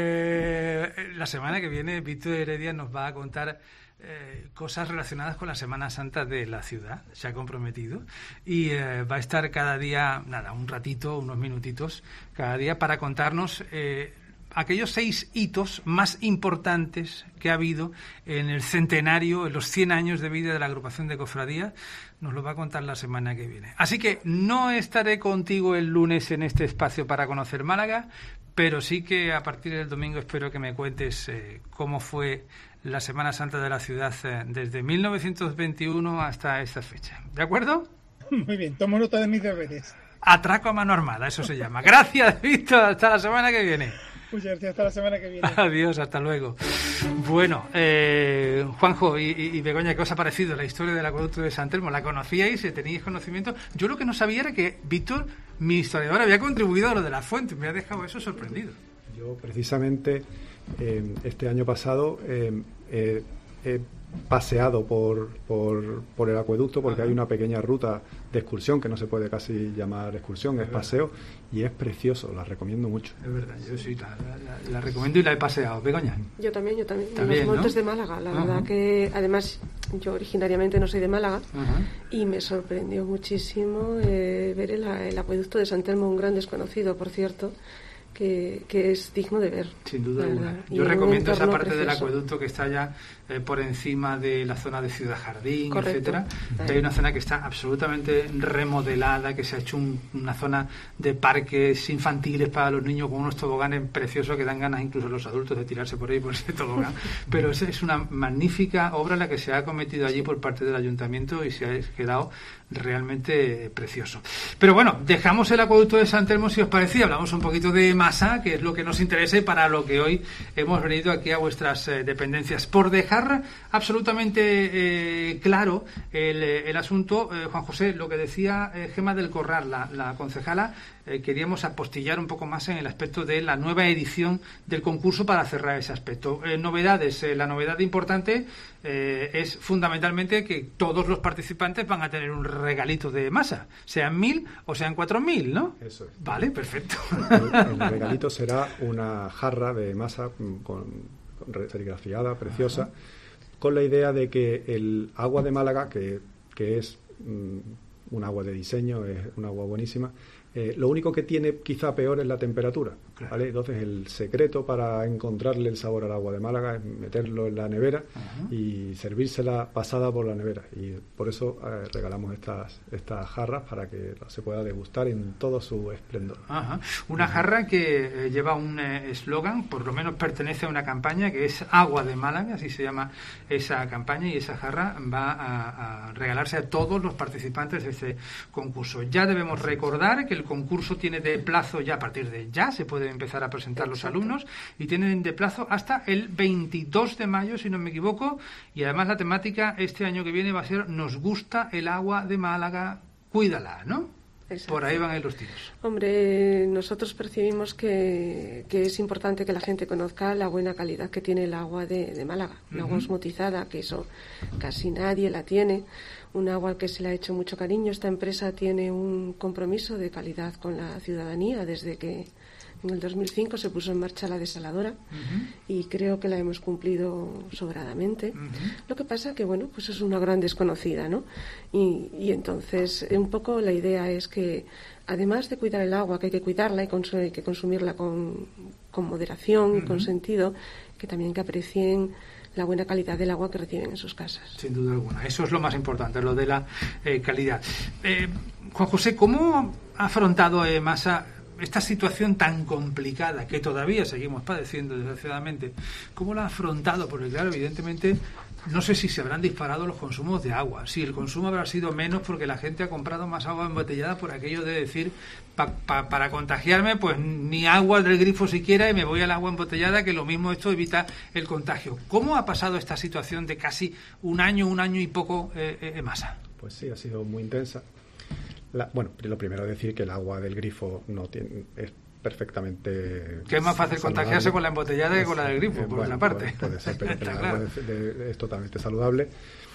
eh, la semana que viene Víctor Heredia nos va a contar eh, cosas relacionadas con la Semana Santa de la ciudad. Se ha comprometido y eh, va a estar cada día, nada, un ratito, unos minutitos cada día para contarnos eh, aquellos seis hitos más importantes que ha habido en el centenario, en los cien años de vida de la agrupación de cofradías. Nos lo va a contar la semana que viene. Así que no estaré contigo el lunes en este espacio para conocer Málaga, pero sí que a partir del domingo espero que me cuentes eh, cómo fue la Semana Santa de la ciudad eh, desde mil novecientos veintiuno hasta esta fecha. ¿De acuerdo? Muy bien, tomo nota de mis deberes. Atraco a mano armada, eso se llama. Gracias, Víctor. Hasta la semana que viene. Muchas gracias, hasta la semana que viene. Adiós, hasta luego. Bueno, eh, Juanjo y, y, y Begoña, ¿qué os ha parecido la historia del acueducto de San Telmo? ¿La conocíais? ¿Teníais conocimiento? Yo lo que no sabía era que Víctor, mi historiador, había contribuido a lo de la fuente. Me ha dejado eso sorprendido. Yo, precisamente, eh, este año pasado eh, eh, he paseado por, por, por el acueducto porque Ajá. hay una pequeña ruta de excursión que no se puede casi llamar excursión, es, es paseo y es precioso, la recomiendo mucho. Es verdad, yo sí la, la, la recomiendo y la he paseado. Begoña. Yo también, yo también. ¿También, en los montes ¿no? de Málaga, la Ajá. verdad que además yo originariamente no soy de Málaga Ajá. y me sorprendió muchísimo eh, ver el, el acueducto de San Telmo, un gran desconocido, por cierto. Que, que es digno de ver. Sin duda alguna. Yo recomiendo esa parte precioso. del acueducto que está ya eh, por encima de la zona de Ciudad Jardín, Correcto. etcétera. Hay una zona que está absolutamente remodelada, que se ha hecho un, una zona de parques infantiles para los niños con unos toboganes preciosos que dan ganas incluso a los adultos de tirarse por ahí por ese tobogán. Pero esa es una magnífica obra la que se ha cometido allí por parte del ayuntamiento y se ha quedado realmente precioso. Pero bueno, dejamos el acueducto de San Telmo, si os parece, y hablamos un poquito de masa, que es lo que nos interesa y para lo que hoy hemos venido aquí a vuestras eh, dependencias. Por dejar absolutamente eh, claro el, el asunto, eh, Juan José, lo que decía eh, Gema del Corral, la, la concejala, eh, queríamos apostillar un poco más en el aspecto de la nueva edición del concurso para cerrar ese aspecto. Eh, novedades, eh, la novedad importante eh, es fundamentalmente que todos los participantes van a tener un regalito de masa, sean mil o sean cuatro mil, ¿no? Eso es. Vale, perfecto. El, el regalito será una jarra de masa con, con serigrafiada, preciosa, Ajá. con la idea de que el agua de Málaga, que, que es mm, un agua de diseño, es un agua buenísima, eh, lo único que tiene quizá peor es la temperatura, claro. ¿vale? Entonces el secreto para encontrarle el sabor al agua de Málaga es meterlo en la nevera Ajá. y servírsela pasada por la nevera, y por eso eh, regalamos estas estas jarras para que se pueda degustar en todo su esplendor. Ajá. Una Ajá. jarra que eh, lleva un eslogan, eh, por lo menos pertenece a una campaña que es Agua de Málaga, así se llama esa campaña, y esa jarra va a, a regalarse a todos los participantes de este concurso. Ya debemos recordar que el concurso tiene de plazo, ya a partir de ya se pueden empezar a presentar los alumnos, y tienen de plazo hasta el veintidós de mayo, si no me equivoco, y además la temática este año que viene va a ser Nos gusta el agua de Málaga, cuídala, ¿no? Exacto. Por ahí van a ir los tiros. Hombre, nosotros percibimos que, que es importante que la gente conozca la buena calidad que tiene el agua de, de Málaga. Un uh-huh. agua osmotizada, que eso casi nadie la tiene. Un agua al que se le ha hecho mucho cariño. Esta empresa tiene un compromiso de calidad con la ciudadanía desde que en el dos mil cinco se puso en marcha la desaladora uh-huh. y creo que la hemos cumplido sobradamente. Uh-huh. Lo que pasa que, bueno, pues es una gran desconocida, ¿no? Y, y entonces, un poco la idea es que, además de cuidar el agua, que hay que cuidarla y cons- hay que consumirla con, con moderación uh-huh. y con sentido, que también que aprecien la buena calidad del agua que reciben en sus casas. Sin duda alguna. Eso es lo más importante, lo de la eh, calidad. Eh, Juan José, ¿cómo ha afrontado eh, Masa esta situación tan complicada que todavía seguimos padeciendo, desgraciadamente? ¿Cómo la ha afrontado? Porque, claro, evidentemente, no sé si se habrán disparado los consumos de agua. Si el consumo habrá sido menos porque la gente ha comprado más agua embotellada por aquello de decir, pa, pa, para contagiarme, pues ni agua del grifo siquiera y me voy al agua embotellada, que lo mismo esto evita el contagio. ¿Cómo ha pasado esta situación de casi un año, un año y poco eh, eh, Masa? Pues sí, ha sido muy intensa. La, bueno, lo primero decir que el agua del grifo no tiene, es perfectamente... Que es más fácil saludable. Contagiarse con la embotellada que con la del grifo, eh, por bueno, otra parte. Puede, puede ser, pero el agua es, de, es totalmente saludable.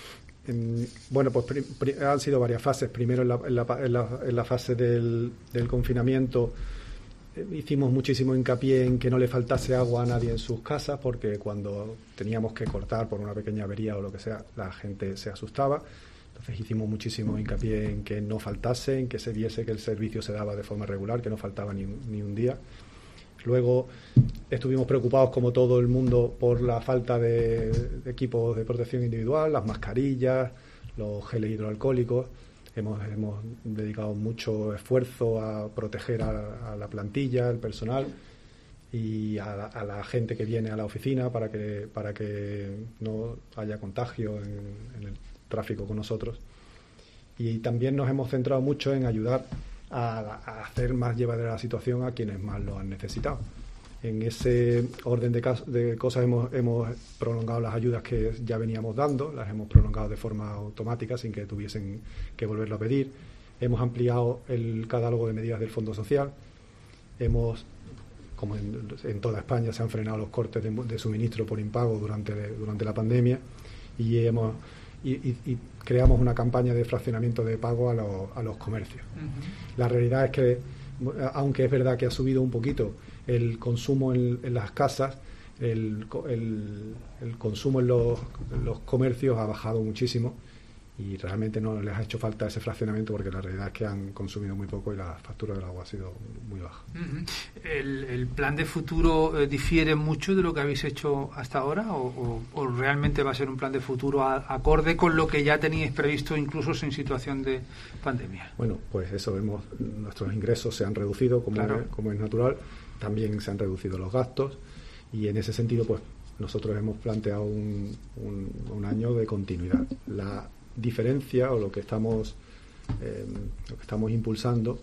bueno, pues pri, pri, han sido varias fases. Primero en la, en la, en la, en la fase del, del confinamiento eh, hicimos muchísimo hincapié en que no le faltase agua a nadie en sus casas, porque cuando teníamos que cortar por una pequeña avería o lo que sea, la gente se asustaba. Entonces hicimos muchísimo hincapié en que no faltase, en que se viese que el servicio se daba de forma regular, que no faltaba ni un, ni un día. Luego estuvimos preocupados, como todo el mundo, por la falta de, de equipos de protección individual, las mascarillas, los geles hidroalcohólicos. Hemos, hemos dedicado mucho esfuerzo a proteger a, a la plantilla, al personal y a la, a la gente que viene a la oficina para que, para que no haya contagio en, en el tráfico con nosotros. Y también nos hemos centrado mucho en ayudar A, a hacer más llevadera la situación a quienes más lo han necesitado. En ese orden de, caso, de cosas hemos, hemos prolongado las ayudas que ya veníamos dando, las hemos prolongado de forma automática sin que tuviesen que volverlo a pedir. Hemos ampliado el catálogo de medidas del Fondo Social. Hemos, como en, en toda España, se han frenado los cortes de, de suministro por impago durante, durante la pandemia y hemos Y, y, y creamos una campaña de fraccionamiento de pago a, lo, a los comercios. Uh-huh. La realidad es que, aunque es verdad que ha subido un poquito el consumo en, en las casas, el, el, el consumo en los, en los comercios ha bajado muchísimo y realmente no les ha hecho falta ese fraccionamiento, porque la realidad es que han consumido muy poco y la factura del agua ha sido muy baja. Uh-huh. ¿El, el plan de futuro eh, difiere mucho de lo que habéis hecho hasta ahora o, o, o realmente va a ser un plan de futuro a, acorde con lo que ya teníais previsto incluso sin situación de pandemia? Bueno, pues eso, vemos, nuestros ingresos se han reducido como, claro. es, como es natural, también se han reducido los gastos y en ese sentido pues nosotros hemos planteado un, un, un año de continuidad. La diferencia o lo que estamos eh, lo que estamos impulsando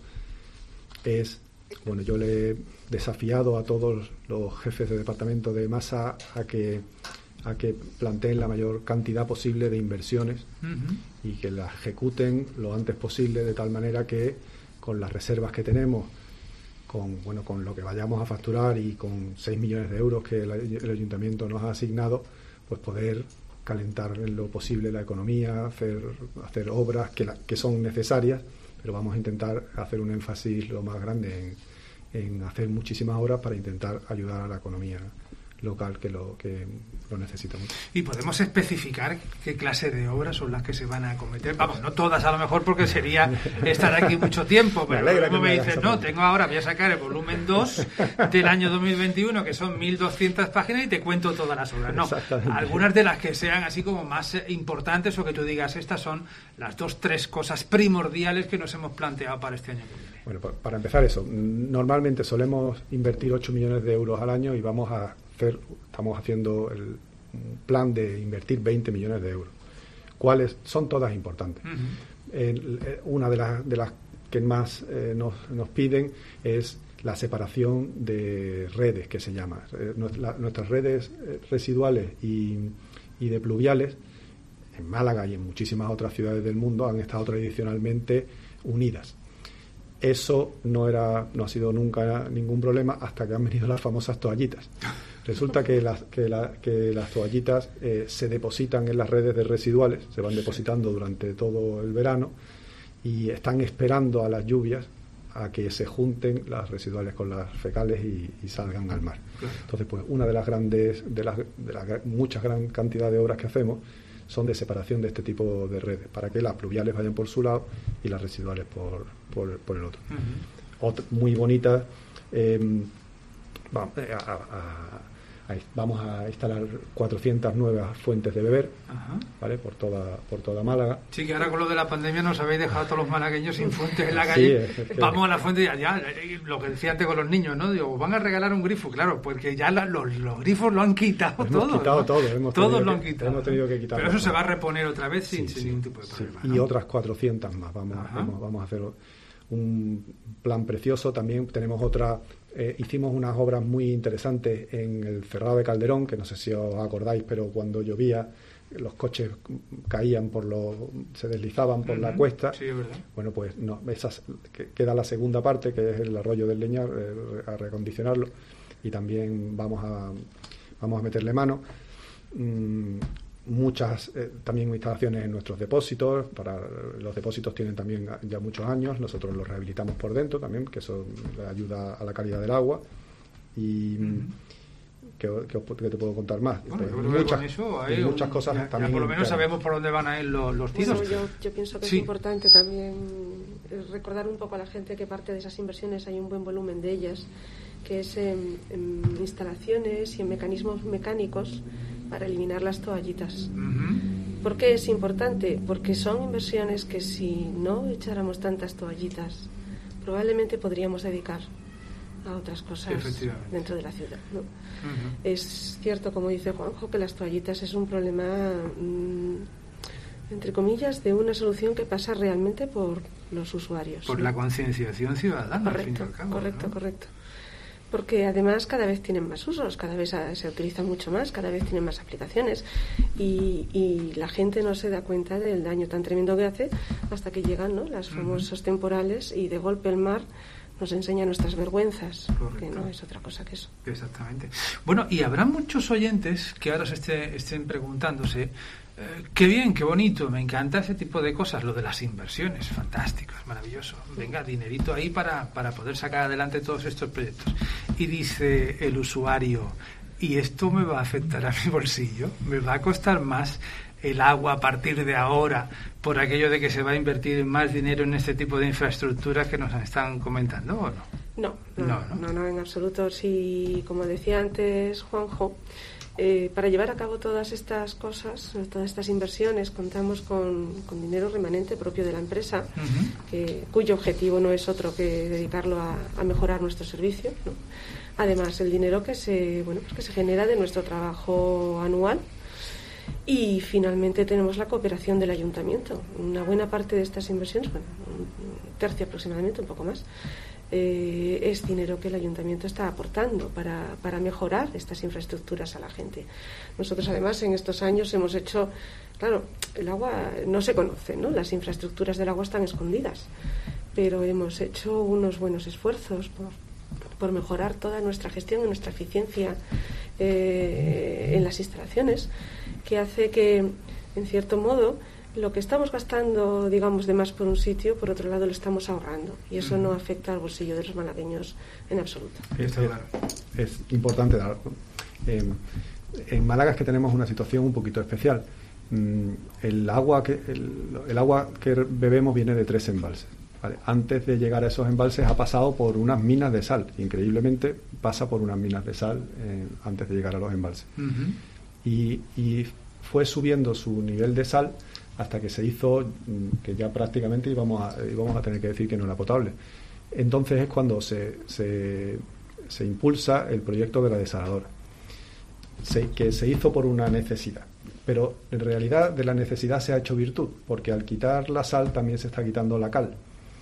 es, bueno, yo le he desafiado a todos los jefes de departamento de Masa a que a que planteen la mayor cantidad posible de inversiones uh-huh. y que las ejecuten lo antes posible, de tal manera que con las reservas que tenemos, con bueno con lo que vayamos a facturar y con seis millones de euros que el, el ayuntamiento nos ha asignado, pues poder calentar en lo posible la economía, hacer hacer obras que, la, que son necesarias, pero vamos a intentar hacer un énfasis lo más grande en, en hacer muchísimas obras para intentar ayudar a la economía local que lo que lo necesita mucho. ¿Y podemos especificar qué clase de obras son las que se van a acometer? Vamos, no todas a lo mejor, porque sería estar aquí mucho tiempo, pero luego me, me dices, no, tengo ahora, voy a sacar el volumen dos del año dos mil veintiuno, que son mil doscientas páginas, y te cuento todas las obras. No, algunas de las que sean así como más importantes, o que tú digas, estas son las dos, tres cosas primordiales que nos hemos planteado para este año que viene. Bueno, para empezar eso, normalmente solemos invertir ocho millones de euros al año y vamos a hacer, estamos haciendo el plan de invertir veinte millones de euros. ¿Cuáles? Son todas importantes. Uh-huh. El, una de las, de las que más eh, nos, nos piden es la separación de redes, que se llama. Eh, nuestra, nuestras redes residuales y, y de pluviales, en Málaga y en muchísimas otras ciudades del mundo, han estado tradicionalmente unidas. Eso no era, no ha sido nunca ningún problema hasta que han venido las famosas toallitas. Resulta que las, que la, que las toallitas eh, se depositan en las redes de residuales, se van depositando durante todo el verano y están esperando a las lluvias a que se junten las residuales con las fecales y, y salgan al mar. Entonces, pues una de las grandes, de las, de las muchas gran cantidad de obras que hacemos son de separación de este tipo de redes, para que las pluviales vayan por su lado y las residuales por, por, por el otro. Uh-huh. Otra, muy bonita. Eh, vamos, a, a, a, vamos a instalar cuatrocientas nuevas fuentes de beber, uh-huh. ¿vale? por toda por toda Málaga. Sí, que ahora con lo de la pandemia nos habéis dejado a todos los malagueños sin fuentes en la calle. Sí, es que... Vamos a la fuente y allá, lo que decía antes con los niños, ¿no? Digo, van a regalar un grifo, claro, porque ya la, los, los grifos lo han quitado hemos todos. Quitado ¿no? todo, hemos todos lo que, han quitado. Hemos tenido que quitarlo. Pero eso todo. se va a reponer otra vez sin, sí, sin sí, ningún tipo de problema. Sí. ¿no? Y otras cuatrocientas más. Vamos, vamos, vamos, vamos a hacer un plan precioso. También tenemos otra... Eh, hicimos unas obras muy interesantes en el Cerrado de Calderón, que no sé si os acordáis, pero cuando llovía los coches caían por los, se deslizaban por uh-huh. la cuesta. Sí, es verdad. Bueno, pues no, esas, que, queda la segunda parte, que es el arroyo del Leñar, eh, a recondicionarlo, y también vamos a vamos a meterle mano. Mm, muchas eh, también instalaciones en nuestros depósitos. Para los depósitos tienen también ya muchos años, nosotros los rehabilitamos por dentro también, que eso le ayuda a la calidad del agua. Y mm. ¿qué, qué, qué te puedo contar más? Bueno, pues, yo creo muchas, que con eso hay muchas un, cosas ya, también. Ya por lo menos sabemos por dónde van a ir los, los tiros. Bueno, yo, yo pienso que sí. es importante también recordar un poco a la gente que parte de esas inversiones hay un buen volumen de ellas, que es en, en instalaciones y en mecanismos mecánicos para eliminar las toallitas. Uh-huh. ¿Por qué es importante? Porque son inversiones que si no echáramos tantas toallitas, probablemente podríamos dedicar a otras cosas dentro de la ciudad, ¿no? Uh-huh. Es cierto, como dice Juanjo, que las toallitas es un problema, mmm, entre comillas, de una solución que pasa realmente por los usuarios. Por ¿no? la concienciación ciudadana, correcto, al fin y al cabo, correcto, ¿no? correcto. Porque además cada vez tienen más usos, cada vez se utilizan mucho más, cada vez tienen más aplicaciones y, y la gente no se da cuenta del daño tan tremendo que hace hasta que llegan, ¿no?, las famosas uh-huh. temporales y de golpe el mar nos enseña nuestras vergüenzas, que no es otra cosa que eso. Exactamente. Bueno, y habrá muchos oyentes que ahora se esté, estén preguntándose eh, qué bien, qué bonito, me encanta ese tipo de cosas, lo de las inversiones, fantástico, es maravilloso. Venga, dinerito ahí para, para poder sacar adelante todos estos proyectos. Y dice el usuario, ¿y esto me va a afectar a mi bolsillo? ¿Me va a costar más el agua a partir de ahora por aquello de que se va a invertir más dinero en este tipo de infraestructuras que nos están comentando, o no? No, no, no, no, no, no en absoluto. Sí, como decía antes Juanjo, eh, para llevar a cabo todas estas cosas, todas estas inversiones, contamos con, con dinero remanente propio de la empresa, uh-huh. que, cuyo objetivo no es otro que dedicarlo a, a mejorar nuestro servicio, ¿no? Además, el dinero que se, bueno, pues que se genera de nuestro trabajo anual. Y finalmente tenemos la cooperación del ayuntamiento. Una buena parte de estas inversiones, bueno, un tercio aproximadamente, un poco más, eh, es dinero que el ayuntamiento está aportando para, para mejorar estas infraestructuras a la gente. Nosotros además en estos años hemos hecho, claro, el agua no se conoce, ¿no? Las infraestructuras del agua están escondidas, pero hemos hecho unos buenos esfuerzos por, por mejorar toda nuestra gestión y nuestra eficiencia eh, en las instalaciones, que hace que, en cierto modo, lo que estamos gastando, digamos, de más por un sitio, por otro lado lo estamos ahorrando. Y eso no afecta al bolsillo de los malagueños en absoluto. Es, es importante dar. Eh, en Málaga es que tenemos una situación un poquito especial. Mm, el agua que el, el agua que bebemos viene de tres embalses. ¿Vale? Antes de llegar a esos embalses ha pasado por unas minas de sal. Increíblemente pasa por unas minas de sal eh, antes de llegar a los embalses. Uh-huh. Y, y fue subiendo su nivel de sal hasta que se hizo que ya prácticamente íbamos a, íbamos a tener que decir que no era potable. Entonces es cuando se, se, se impulsa el proyecto de la desaladora, se, que se hizo por una necesidad. Pero en realidad de la necesidad se ha hecho virtud, porque al quitar la sal también se está quitando la cal.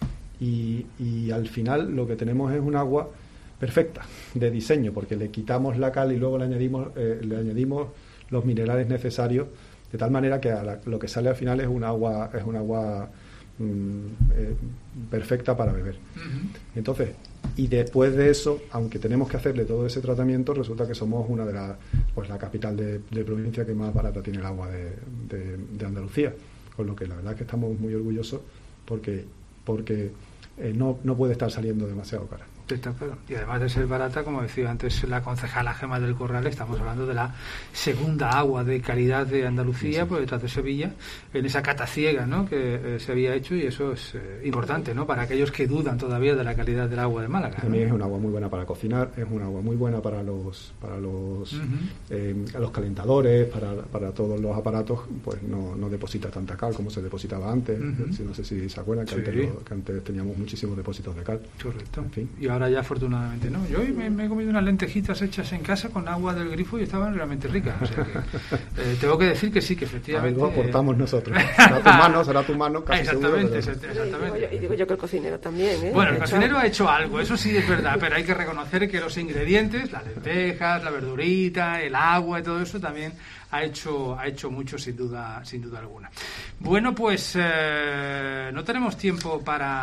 Y, y al final lo que tenemos es un agua perfecta de diseño, porque le quitamos la cal y luego le añadimos, eh, le añadimos los minerales necesarios, de tal manera que a la, lo que sale al final es un agua es un agua mm, eh, perfecta para beber. Uh-huh. Entonces, y después de eso, aunque tenemos que hacerle todo ese tratamiento, resulta que somos una de las, pues la capital de, de provincia que más barata tiene el agua de, de, de Andalucía, con lo que la verdad es que estamos muy orgullosos porque porque eh, no, no puede estar saliendo demasiado cara. Está claro. Y además de ser barata, como decía antes la concejala Gemma del Corral, estamos hablando de la segunda agua de calidad de Andalucía, sí, sí. por detrás de Sevilla, en esa cata ciega, ¿no?, que eh, se había hecho, y eso es eh, importante, ¿no?, para aquellos que dudan todavía de la calidad del agua de Málaga. También, ¿no?, es un agua muy buena para cocinar, es un agua muy buena para los para los uh-huh. eh, los calentadores, para, para todos los aparatos, pues no, no deposita tanta cal como se depositaba antes. Uh-huh. Si, no sé si se acuerdan que, sí. antes, lo, que antes teníamos muchísimos depósitos de cal. Correcto. En fin. Y ahora ya afortunadamente no. Yo hoy me, me he comido unas lentejitas hechas en casa con agua del grifo y estaban realmente ricas. O sea que, eh, tengo que decir que sí, que efectivamente... Algo aportamos nosotros. Será tu mano, será tu mano, casi exactamente, seguro. Pero... exactamente. Y digo, yo, y digo yo que el cocinero también, ¿eh? Bueno, el cocinero ha hecho algo, eso sí es verdad, pero hay que reconocer que los ingredientes, las lentejas, la verdurita, el agua y todo eso también ha hecho ha hecho mucho, sin duda sin duda alguna. Bueno, pues eh, no tenemos tiempo para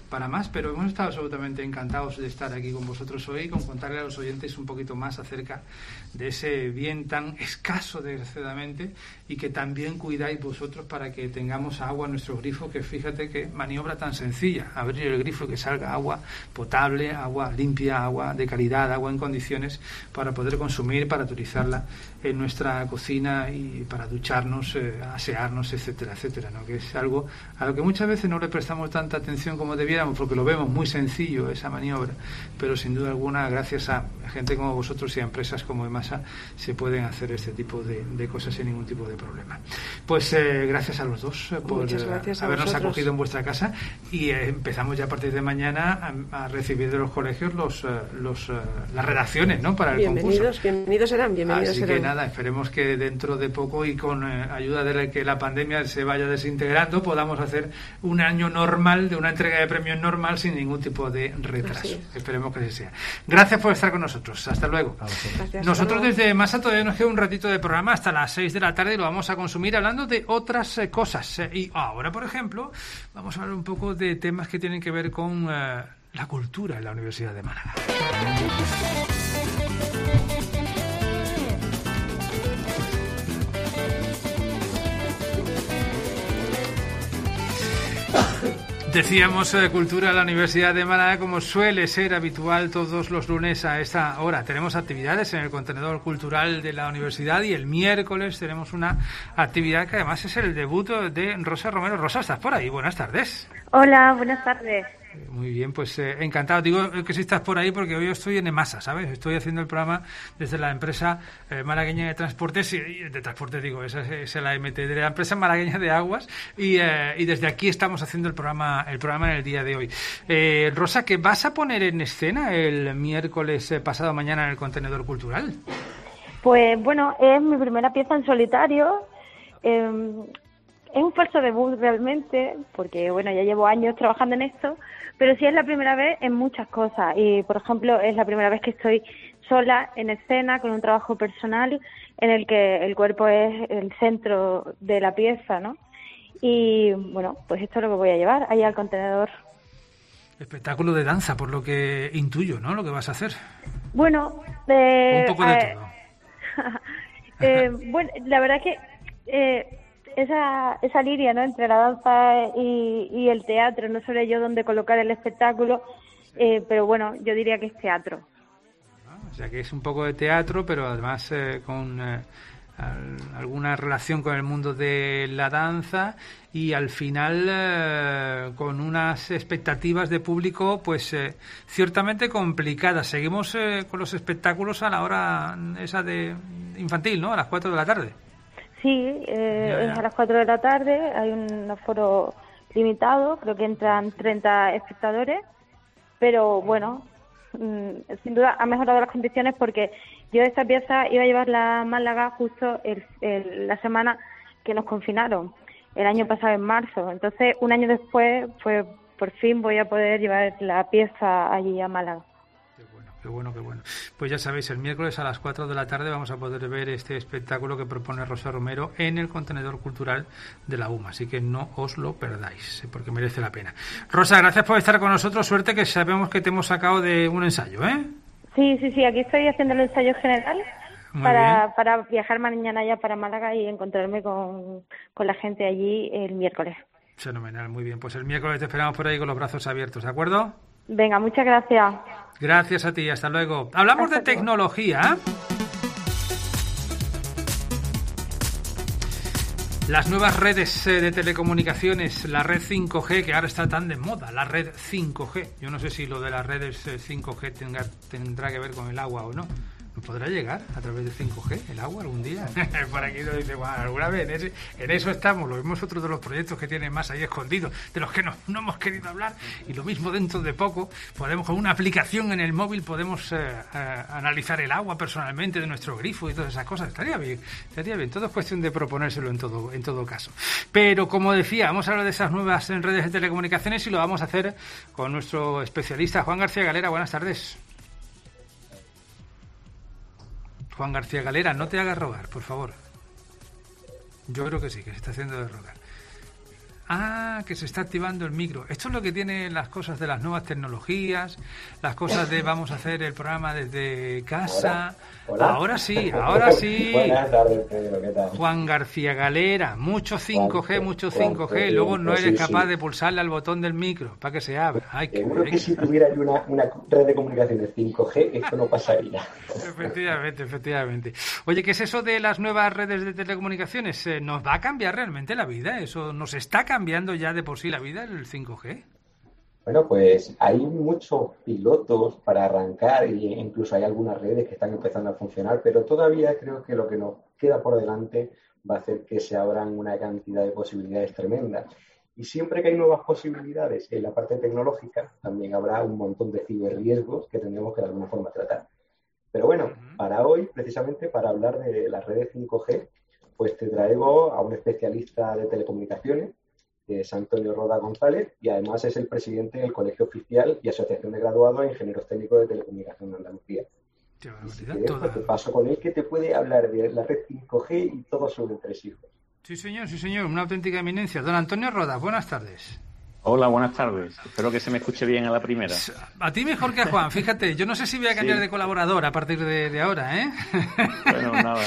para más, pero hemos estado absolutamente encantados de estar aquí con vosotros hoy y con contarle a los oyentes un poquito más acerca de ese bien tan escaso, desgraciadamente, y que también cuidáis vosotros para que tengamos agua en nuestro grifo, que fíjate que maniobra tan sencilla, abrir el grifo y que salga agua potable, agua limpia, agua de calidad, agua en condiciones para poder consumir, para utilizarla en nuestra cocina y para ducharnos, eh, asearnos, etcétera, etcétera, ¿no? Que es algo a lo que muchas veces no le prestamos tanta atención como debiéramos, porque lo vemos muy sencillo esa maniobra, pero sin duda alguna, gracias a gente como vosotros y a empresas como Emasa, se pueden hacer este tipo de, de cosas sin ningún tipo de problema. Pues eh, gracias a los dos eh, por Muchas gracias a habernos vosotros. acogido en vuestra casa y eh, empezamos ya a partir de mañana a, a recibir de los colegios los, eh, los, eh, las redacciones, ¿no? Para el bienvenidos, concurso. Bienvenidos serán, bienvenidos Así serán. que nada, esperemos que dentro de poco y con eh, ayuda de que la pandemia se vaya desintegrando podamos hacer un año normal, de una entrega de premios normal sin ningún tipo de retraso. Esperemos que así sea. Gracias por estar con nosotros. Hasta luego. Gracias, Nosotros hasta luego. desde Masa todavía nos queda un ratito de programa hasta las seis de la tarde y lo vamos a consumir hablando de otras eh, cosas. Eh, y ahora, por ejemplo, vamos a hablar un poco de temas que tienen que ver con eh, la cultura en la Universidad de Málaga. Decíamos eh, cultura en la Universidad de Málaga, como suele ser habitual todos los lunes a esta hora. Tenemos actividades en el contenedor cultural de la universidad y el miércoles tenemos una actividad que además es el debut de Rosa Romero. Rosa, ¿estás por ahí? Buenas tardes. Hola, buenas tardes. Muy bien, pues eh, encantado. Digo que si estás por ahí porque hoy estoy en Emasa, ¿sabes? Estoy haciendo el programa desde la empresa eh, malagueña de transportes, y de transportes digo, esa es, es la M T, de la empresa malagueña de aguas, y, eh, y desde aquí estamos haciendo el programa el programa en el día de hoy. Eh, Rosa, ¿qué vas a poner en escena el miércoles eh, pasado mañana en el contenedor cultural? Pues bueno, es mi primera pieza en solitario. Eh, es un falso debut realmente, porque bueno, ya llevo años trabajando en esto, pero sí es la primera vez en muchas cosas. Y por ejemplo, es la primera vez que estoy sola en escena con un trabajo personal en el que el cuerpo es el centro de la pieza, ¿no? Y bueno, pues esto es lo que voy a llevar ahí al contenedor. Espectáculo de danza, por lo que intuyo, ¿no? Lo que vas a hacer. Bueno, eh, un poco de eh, todo. eh, bueno, la verdad es que eh, esa esa liria, ¿no? Entre la danza y, y el teatro, no sé yo dónde colocar el espectáculo, eh, pero bueno, yo diría que es teatro. O sea que es un poco de teatro, pero además eh, con eh, al, alguna relación con el mundo de la danza y al final eh, con unas expectativas de público pues eh, ciertamente complicadas. Seguimos eh, con los espectáculos a la hora esa de infantil, ¿no? A las cuatro de la tarde. Sí, eh, Ya, ya. es a las cuatro de la tarde, hay un aforo limitado, creo que entran treinta espectadores, pero bueno, mm, sin duda ha mejorado las condiciones porque yo esta pieza iba a llevarla a Málaga justo el, el- la semana que nos confinaron, el año pasado en marzo. Entonces, un año después, pues por fin voy a poder llevar la pieza allí a Málaga. Qué bueno, qué bueno. Pues ya sabéis, el miércoles a las cuatro de la tarde vamos a poder ver este espectáculo que propone Rosa Romero en el contenedor cultural de la U M A. Así que no os lo perdáis, porque merece la pena. Rosa, gracias por estar con nosotros. Suerte, que sabemos que te hemos sacado de un ensayo, ¿eh? Sí, sí, sí, aquí estoy haciendo el ensayo general Muy para, bien. para viajar mañana ya para Málaga y encontrarme con, con la gente allí el miércoles. Fenomenal, muy bien. Pues el miércoles te esperamos por ahí con los brazos abiertos, ¿de acuerdo? Venga, muchas gracias. Gracias a ti, hasta luego. Hablamos Hasta de luego. tecnología. Las nuevas redes eh, de telecomunicaciones, la red cinco G, que ahora está tan de moda, la red cinco G. Yo no sé si lo de las redes eh, cinco G tenga, tendrá que ver con el agua o no. ¿Nos podrá llegar a través de cinco G el agua algún día? Por aquí nos dice, bueno, alguna vez en, ese- en eso estamos. Lo mismo es otro de los proyectos que tiene más ahí escondidos, de los que no, no hemos querido hablar. Y lo mismo dentro de poco, podemos con una aplicación en el móvil, podemos eh, eh, analizar el agua personalmente de nuestro grifo y todas esas cosas. Estaría bien, estaría bien. Todo es cuestión de proponérselo en todo, en todo caso. Pero como decía, vamos a hablar de esas nuevas redes de telecomunicaciones y lo vamos a hacer con nuestro especialista Juan García Galera. Buenas tardes. Juan García Galera, no te hagas rogar, por favor. Yo creo que sí, que se está haciendo de rogar. Ah, que se está activando el micro. Esto es lo que tienen las cosas de las nuevas tecnologías, las cosas de vamos a hacer el programa desde casa. Hola. Hola. Ahora sí, ahora sí. Buenas tardes, Pedro, ¿qué tal? Juan García Galera, mucho cinco G, Juan, mucho Juan, cinco G, Juan, luego no sí, eres sí. capaz de pulsarle al botón del micro para que se abra. Ay, qué Seguro bien. que si tuviera yo una, una red de comunicaciones cinco G, esto no pasaría. Efectivamente, efectivamente. Oye, ¿qué es eso de las nuevas redes de telecomunicaciones? Eh, ¿Nos va a cambiar realmente la vida? ¿Eso nos está cambiando ya de por sí la vida, el cinco G? Bueno, pues hay muchos pilotos para arrancar e incluso hay algunas redes que están empezando a funcionar, pero todavía creo que lo que nos queda por delante va a hacer que se abran una cantidad de posibilidades tremendas. Y siempre que hay nuevas posibilidades en la parte tecnológica, también habrá un montón de ciberriesgos que tendremos que de alguna forma tratar. Pero bueno, para hoy, precisamente para hablar de las redes cinco G, pues te traigo a un especialista de telecomunicaciones, que es Antonio Roda González, y además es el presidente del Colegio Oficial y Asociación de Graduados en Ingenieros Técnicos de Telecomunicación de Andalucía. Si quieres, pues te paso con él, que te puede hablar de la red cinco G y todos sus entresijos. Sí, señor, sí, señor, una auténtica eminencia. Don Antonio Roda, buenas tardes. Hola, buenas tardes. Espero que se me escuche bien a la primera. A ti mejor que a Juan, fíjate. Yo no sé si voy a cambiar sí. de colaborador a partir de, de ahora, ¿eh? Bueno, nada.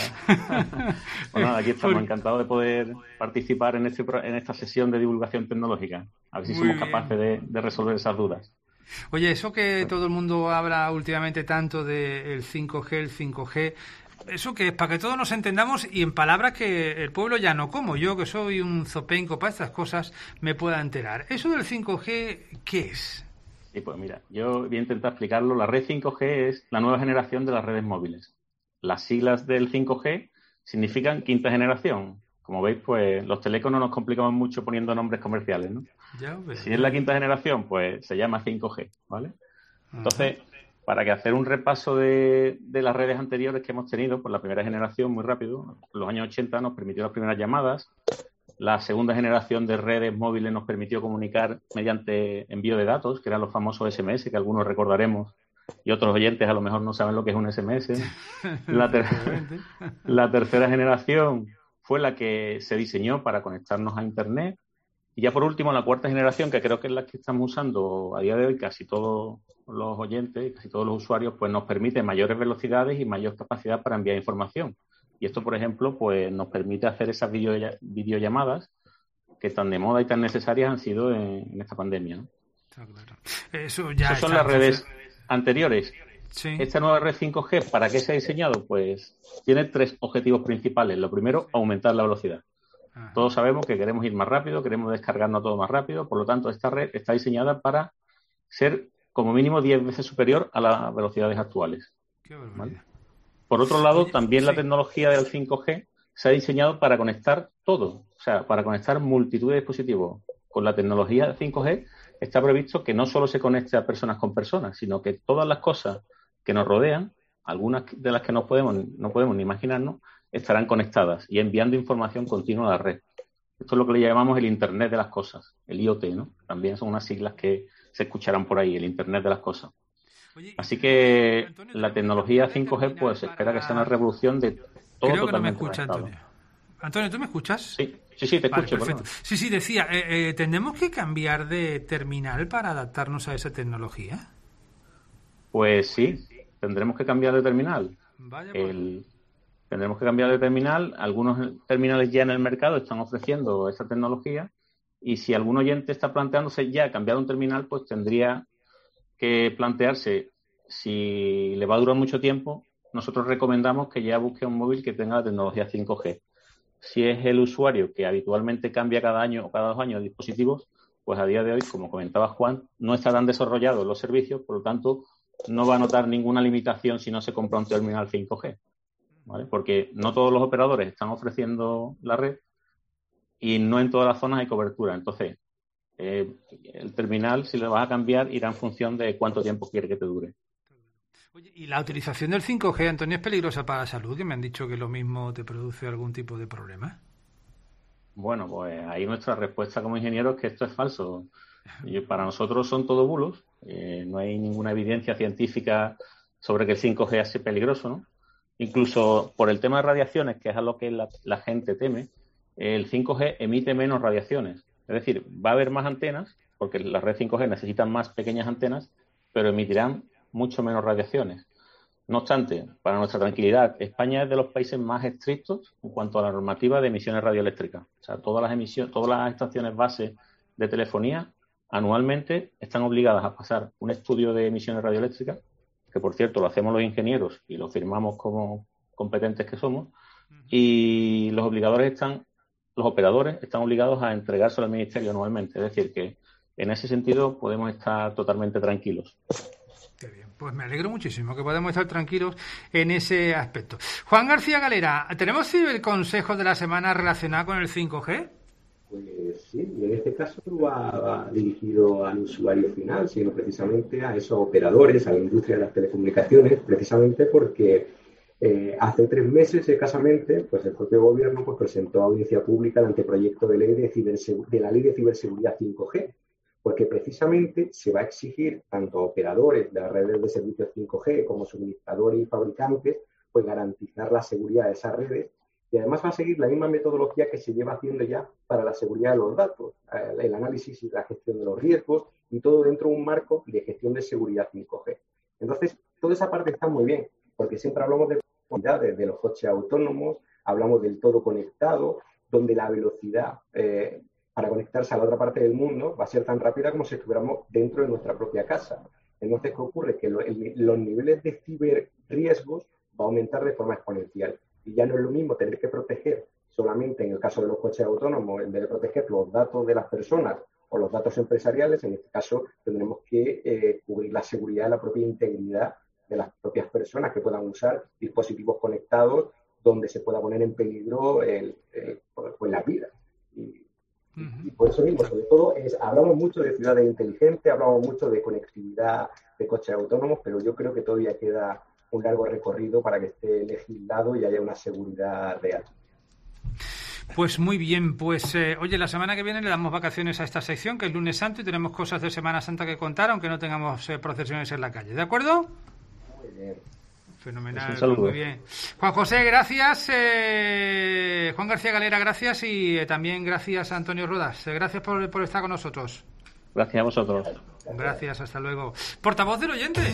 Pues nada, aquí estamos, encantados de poder participar en, este, en esta sesión de divulgación tecnológica. A ver si Muy somos bien. capaces de, de resolver esas dudas. Oye, eso que todo el mundo habla últimamente tanto del cinco G, el cinco G... Eso que es para que todos nos entendamos y en palabras que el pueblo ya no como yo, que soy un zopenco para estas cosas, me pueda enterar. ¿Eso del cinco G qué es? Sí, pues mira, yo voy a intentar explicarlo. La red cinco G es la nueva generación de las redes móviles. Las siglas del cinco G significan quinta generación. Como veis, pues los teléfonos nos complicamos mucho poniendo nombres comerciales, ¿no? Ya, pues, si es la quinta generación, pues se llama cinco G, ¿vale? Entonces... Uh-huh. Para que hacer un repaso de, de las redes anteriores que hemos tenido, pues la primera generación, muy rápido, en los años ochenta nos permitió las primeras llamadas, la segunda generación de redes móviles nos permitió comunicar mediante envío de datos, que eran los famosos ese eme ese, que algunos recordaremos, y otros oyentes a lo mejor no saben lo que es un ese eme ese. La, ter- la tercera generación fue la que se diseñó para conectarnos a Internet, y ya por último, la cuarta generación, que creo que es la que estamos usando a día de hoy casi todos los oyentes, casi todos los usuarios, pues nos permite mayores velocidades y mayor capacidad para enviar información. Y esto, por ejemplo, pues nos permite hacer esas video, videollamadas que tan de moda y tan necesarias han sido en, en esta pandemia, ¿no? Claro. Eso ya Esas son las redes anteriores. Sí. Esta nueva red cinco G, ¿para qué se ha diseñado? Pues tiene tres objetivos principales. Lo primero, aumentar la velocidad. Ajá. Todos sabemos que queremos ir más rápido, queremos descargarnos todo más rápido, por lo tanto esta red está diseñada para ser como mínimo diez veces superior a las velocidades actuales. Qué ¿vale? Por otro lado, también sí. la tecnología del cinco G se ha diseñado para conectar todo, o sea, para conectar multitud de dispositivos. Con la tecnología del cinco G está previsto que no solo se conecte a personas con personas, sino que todas las cosas que nos rodean, algunas de las que no podemos, no podemos ni imaginarnos, estarán conectadas y enviando información continua a la red. Esto es lo que le llamamos el Internet de las cosas, el I O T, ¿no? También son unas siglas que se escucharán por ahí, el Internet de las cosas. Así que la tecnología cinco G, pues se espera que sea una revolución de todo. Creo que no me totalmente escucha, conectado. Antonio. Antonio, ¿tú me escuchas? Sí, sí, sí, te Vale, escucho. perfecto. Bueno. Sí, sí, decía, eh, eh, ¿tendremos que cambiar de terminal para adaptarnos a esa tecnología? Pues sí, tendremos que cambiar de terminal. Vaya, el... Tendremos que cambiar de terminal. Algunos terminales ya en el mercado están ofreciendo esta tecnología y si algún oyente está planteándose ya cambiar un terminal, pues tendría que plantearse si le va a durar mucho tiempo. Nosotros recomendamos que ya busque un móvil que tenga la tecnología cinco G. Si es el usuario que habitualmente cambia cada año o cada dos años dispositivos, pues a día de hoy, como comentaba Juan, no está tan desarrollados los servicios, por lo tanto no va a notar ninguna limitación si no se compra un terminal cinco G. ¿Vale? Porque no todos los operadores están ofreciendo la red y no en todas las zonas hay cobertura. Entonces, eh, el terminal, si lo vas a cambiar, irá en función de cuánto tiempo quiere que te dure. Oye, ¿y la utilización del cinco G, Antonio, es peligrosa para la salud? Que me han dicho que lo mismo te produce algún tipo de problema. Bueno, pues ahí nuestra respuesta como ingenieros es que esto es falso. Y para nosotros son todo bulos. Eh, no hay ninguna evidencia científica sobre que el cinco G sea peligroso, ¿no? Incluso por el tema de radiaciones, que es a lo que la, la gente teme, el cinco G emite menos radiaciones. Es decir, va a haber más antenas, porque la red cinco G necesita más pequeñas antenas, pero emitirán mucho menos radiaciones. No obstante, para nuestra tranquilidad, España es de los países más estrictos en cuanto a la normativa de emisiones radioeléctricas. O sea, todas las emisiones, todas las estaciones base de telefonía anualmente están obligadas a pasar un estudio de emisiones radioeléctricas, que por cierto lo hacemos los ingenieros y lo firmamos como competentes que somos, y los obligadores están, los operadores están obligados a entregárselo al ministerio anualmente. Es decir, que en ese sentido podemos estar totalmente tranquilos. Qué bien, pues me alegro muchísimo que podemos estar tranquilos en ese aspecto. Juan García Galera, ¿tenemos el consejo de la semana relacionado con el cinco G? Pues sí, y en este caso no va dirigido al usuario final, sino precisamente a esos operadores, a la industria de las telecomunicaciones, precisamente porque eh, hace tres meses escasamente, pues el propio gobierno pues, presentó a audiencia pública el anteproyecto de ley de, cibersegu- de la ley de ciberseguridad cinco G, porque precisamente se va a exigir tanto a operadores de las redes de servicios cinco G como suministradores y fabricantes, pues garantizar la seguridad de esas redes. Y además va a seguir la misma metodología que se lleva haciendo ya para la seguridad de los datos, el análisis y la gestión de los riesgos y todo dentro de un marco de gestión de seguridad cinco G. Entonces, toda esa parte está muy bien, porque siempre hablamos de velocidades de los coches autónomos, hablamos del todo conectado, donde la velocidad eh, para conectarse a la otra parte del mundo va a ser tan rápida como si estuviéramos dentro de nuestra propia casa. Entonces, ¿qué ocurre? Que lo, el, los niveles de ciberriesgos va a aumentar de forma exponencial. Y ya no es lo mismo tener que proteger solamente, en el caso de los coches autónomos, en vez de proteger los datos de las personas o los datos empresariales, en este caso tendremos que eh, cubrir la seguridad de la propia integridad de las propias personas que puedan usar dispositivos conectados donde se pueda poner en peligro el, el, pues la vida. Y, uh-huh. y por eso mismo, sobre todo, es, hablamos mucho de ciudades inteligentes, hablamos mucho de conectividad de coches autónomos, pero yo creo que todavía queda un largo recorrido para que esté legislado y haya una seguridad real. Pues muy bien, pues eh, oye, la semana que viene le damos vacaciones a esta sección, que es lunes santo, y tenemos cosas de Semana Santa que contar, aunque no tengamos eh, procesiones en la calle, ¿de acuerdo? Muy bien. Fenomenal, pues muy bien. Juan José, gracias. Eh, Juan García Galera, gracias. Y eh, también gracias a Antonio Rodas. Eh, gracias por, por estar con nosotros. Gracias a vosotros. Gracias, hasta luego. Portavoz del oyente.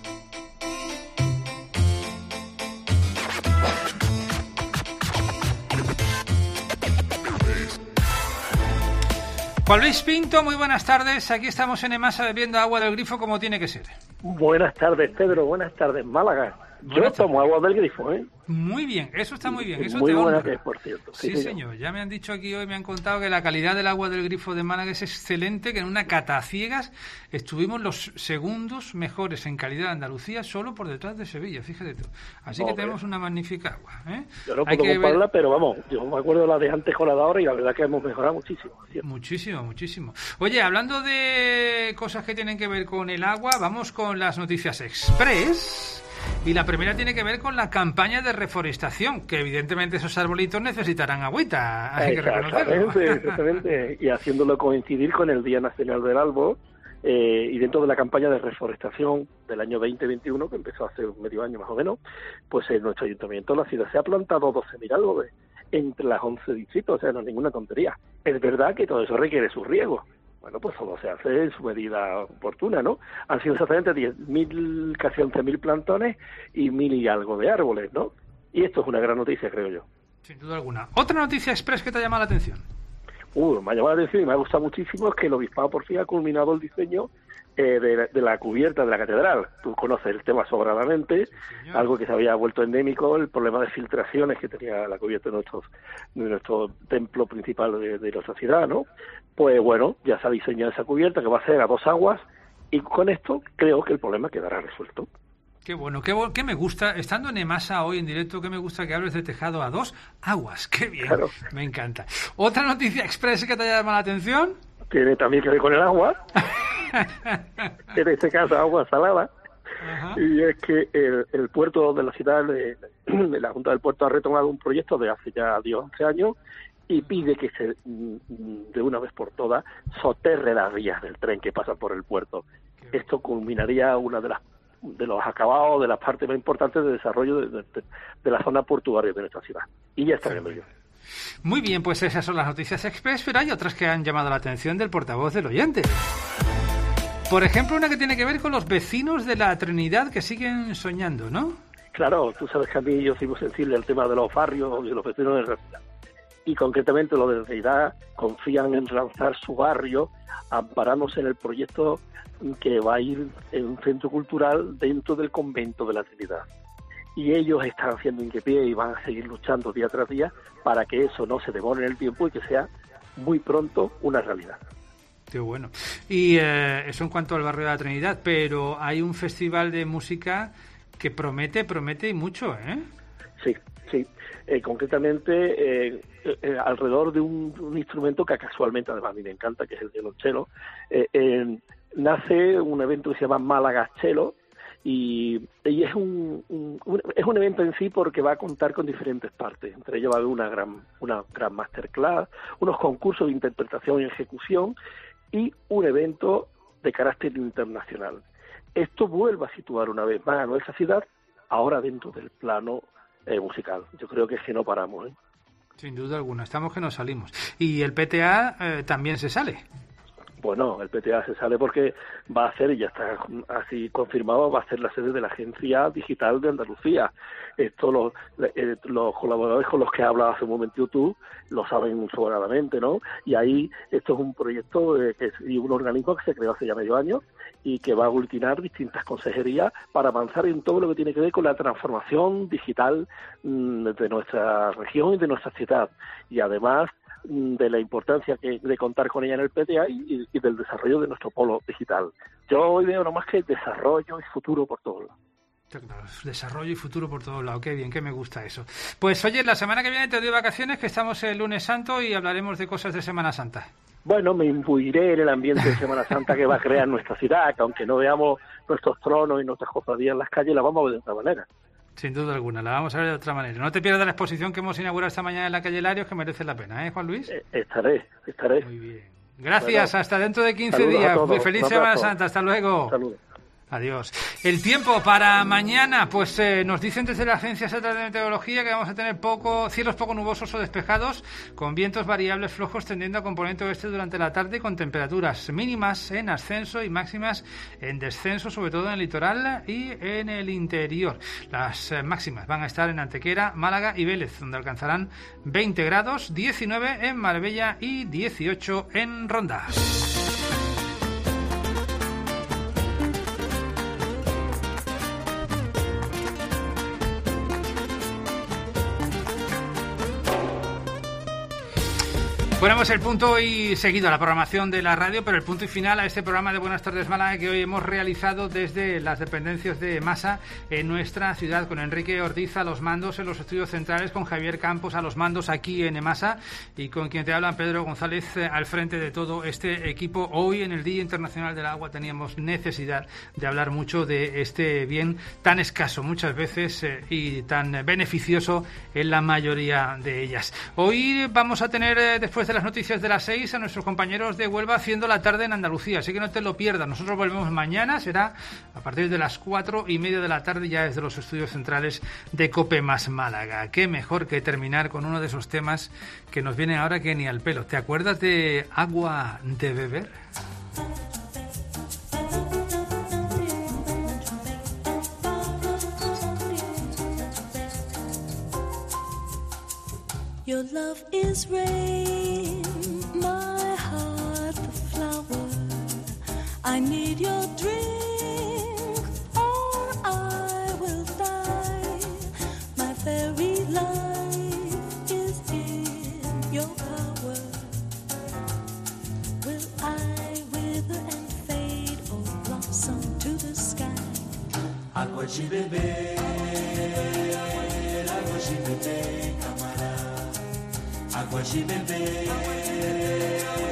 Juan Luis Pinto, muy buenas tardes. Aquí estamos en Emasa bebiendo agua del grifo como tiene que ser. Buenas tardes, Pedro. Buenas tardes, Málaga. Yo buenas tomo tardes. Agua del grifo, ¿eh? Muy bien, eso está muy bien. Eso muy te buena honra. Que es, por cierto. Sí, sí, señor. Ya me han dicho aquí hoy, me han contado que la calidad del agua del grifo de Málaga es excelente, que en una cata a ciegas estuvimos los segundos mejores en calidad de Andalucía, solo por detrás de Sevilla, fíjate tú. Así no, que tenemos una magnífica agua, ¿eh? Yo no puedo compararla, ver... pero vamos, yo me acuerdo de la de antes con la de ahora y la verdad que hemos mejorado muchísimo. ¿cierto? Muchísimo, muchísimo. Oye, hablando de cosas que tienen que ver con el agua, vamos con las noticias express. Y la primera tiene que ver con la campaña de reforestación, que evidentemente esos arbolitos necesitarán agüita, hay que reconocerlo. Exactamente, y haciéndolo coincidir con el Día Nacional del Árbol, eh, y dentro de la campaña de reforestación del año veinte veintiuno, que empezó hace medio año más o menos, pues en nuestro ayuntamiento, la ciudad, se ha plantado doce mil árboles entre las once distritos, o sea, no es ninguna tontería. Es verdad que todo eso requiere su riego. Bueno, pues todo se hace en su medida oportuna, ¿no? Han sido exactamente diez mil, casi once mil plantones y mil y algo de árboles, ¿no? Y esto es una gran noticia, creo yo. Sin duda alguna. ¿Otra noticia express que te ha llamado la atención? Uh, me ha llamado la atención y me ha gustado muchísimo es que el obispado por fin ha culminado el diseño eh, de, la, de la cubierta de la catedral. Tú conoces el tema sobradamente, sí, algo que se había vuelto endémico, el problema de filtraciones que tenía la cubierta de, nuestros, de nuestro templo principal de, de nuestra ciudad, ¿no? Pues bueno, ya se ha diseñado esa cubierta que va a ser a dos aguas y con esto creo que el problema quedará resuelto. Qué bueno, qué, qué me gusta, estando en Emasa hoy en directo, que me gusta que hables de tejado a dos aguas, qué bien, claro. Me encanta. ¿Otra noticia express que te haya llamado la atención? Tiene también que ver con el agua, en este caso agua salada. Ajá. Y es que el, el puerto de la ciudad, de, de la Junta del Puerto ha retomado un proyecto de hace ya diez, once años y pide que se, de una vez por todas, soterre las vías del tren que pasan por el puerto. Esto culminaría una de las de los acabados, de las partes más importantes de desarrollo de, de, de la zona portuaria de nuestra ciudad. Y ya está viendo yo. Muy bien, pues esas son las noticias express, pero hay otras que han llamado la atención del portavoz del oyente. Por ejemplo, una que tiene que ver con los vecinos de la Trinidad que siguen soñando, ¿no? Claro, tú sabes que a mí yo soy muy sensible al tema de los barrios y los vecinos de la ciudad. Y concretamente los de la Trinidad confían en lanzar su barrio amparándose en el proyecto que va a ir en un centro cultural dentro del convento de la Trinidad. Y ellos están haciendo hincapié y van a seguir luchando día tras día para que eso no se demore en el tiempo y que sea muy pronto una realidad. Qué bueno. Y eh, eso en cuanto al barrio de la Trinidad, pero hay un festival de música que promete, promete y mucho, ¿eh? Sí, sí. Eh, concretamente, eh, eh, alrededor de un, un instrumento que casualmente además a mí me encanta, que es el violonchelo, eh, eh, nace un evento que se llama Málaga Chelo, y, y es un, un, un es un evento en sí porque va a contar con diferentes partes. Entre ellos va a haber una gran una gran masterclass, unos concursos de interpretación y ejecución y un evento de carácter internacional. Esto vuelve a situar una vez más a nuestra ciudad ahora dentro del plano eh, musical. Yo creo que es que no paramos, ¿eh? Sin duda alguna, estamos que nos salimos. Y el P T A eh, también se sale. Bueno, el P T A se sale porque va a ser, y ya está así confirmado, va a ser la sede de la Agencia Digital de Andalucía. Esto los, eh, los colaboradores con los que he hablado hace un momento tú lo saben sobradamente, ¿no? Y ahí esto es un proyecto eh, que es, y un organismo que se creó hace ya medio año y que va a aglutinar distintas consejerías para avanzar en todo lo que tiene que ver con la transformación digital mmm, de nuestra región y de nuestra ciudad. Y además de la importancia que de contar con ella en el P T A y, y del desarrollo de nuestro polo digital. Yo hoy veo no más que desarrollo y futuro por todos lados. Claro, desarrollo y futuro por todos lados. Qué bien, que me gusta eso. Pues oye, la semana que viene te doy vacaciones, que estamos el lunes santo y hablaremos de cosas de Semana Santa. Bueno, me imbuiré en el ambiente de Semana Santa que va a crear nuestra ciudad, que aunque no veamos nuestros tronos y nuestras cofradías en las calles, la vamos a ver de otra manera. Sin duda alguna, la vamos a ver de otra manera. No te pierdas la exposición que hemos inaugurado esta mañana en la calle Larios, que merece la pena, ¿eh, Juan Luis? Eh, estaré, estaré. Muy bien. Gracias, bueno, hasta dentro de quince días. Muy feliz Semana Santa, hasta luego. Saludos. Adiós. El tiempo para mañana, pues eh, nos dicen desde la Agencia Estatal de Meteorología que vamos a tener poco cielos poco nubosos o despejados, con vientos variables flojos tendiendo a componente oeste durante la tarde, con temperaturas mínimas en ascenso y máximas en descenso, sobre todo en el litoral y en el interior. Las eh, máximas van a estar en Antequera, Málaga y Vélez, donde alcanzarán veinte grados, diecinueve en Marbella y dieciocho en Ronda. Ponemos el punto y seguido a la programación de la radio, pero el punto y final a este programa de Buenas Tardes Málaga que hoy hemos realizado desde las dependencias de Masa en nuestra ciudad, con Enrique Ortiz a los mandos en los estudios centrales, con Javier Campos a los mandos aquí en Masa y con quien te habla Pedro González eh, al frente de todo este equipo. Hoy en el Día Internacional del Agua teníamos necesidad de hablar mucho de este bien tan escaso muchas veces eh, y tan beneficioso en la mayoría de ellas. Hoy vamos a tener eh, después de las noticias de las seis a nuestros compañeros de Huelva haciendo la tarde en Andalucía, así que no te lo pierdas. Nosotros volvemos mañana, será a partir de las cuatro y media de la tarde, ya desde los estudios centrales de Cope Más Málaga. Qué mejor que terminar con uno de esos temas que nos viene ahora que ni al pelo. ¿Te acuerdas de Agua de Beber? Your love is rain, my heart the flower. I need your drink or I will die. My very life is in your power. Will I wither and fade or blossom to the sky? Agua de beber, agua de beber, camarada. Agua de beber,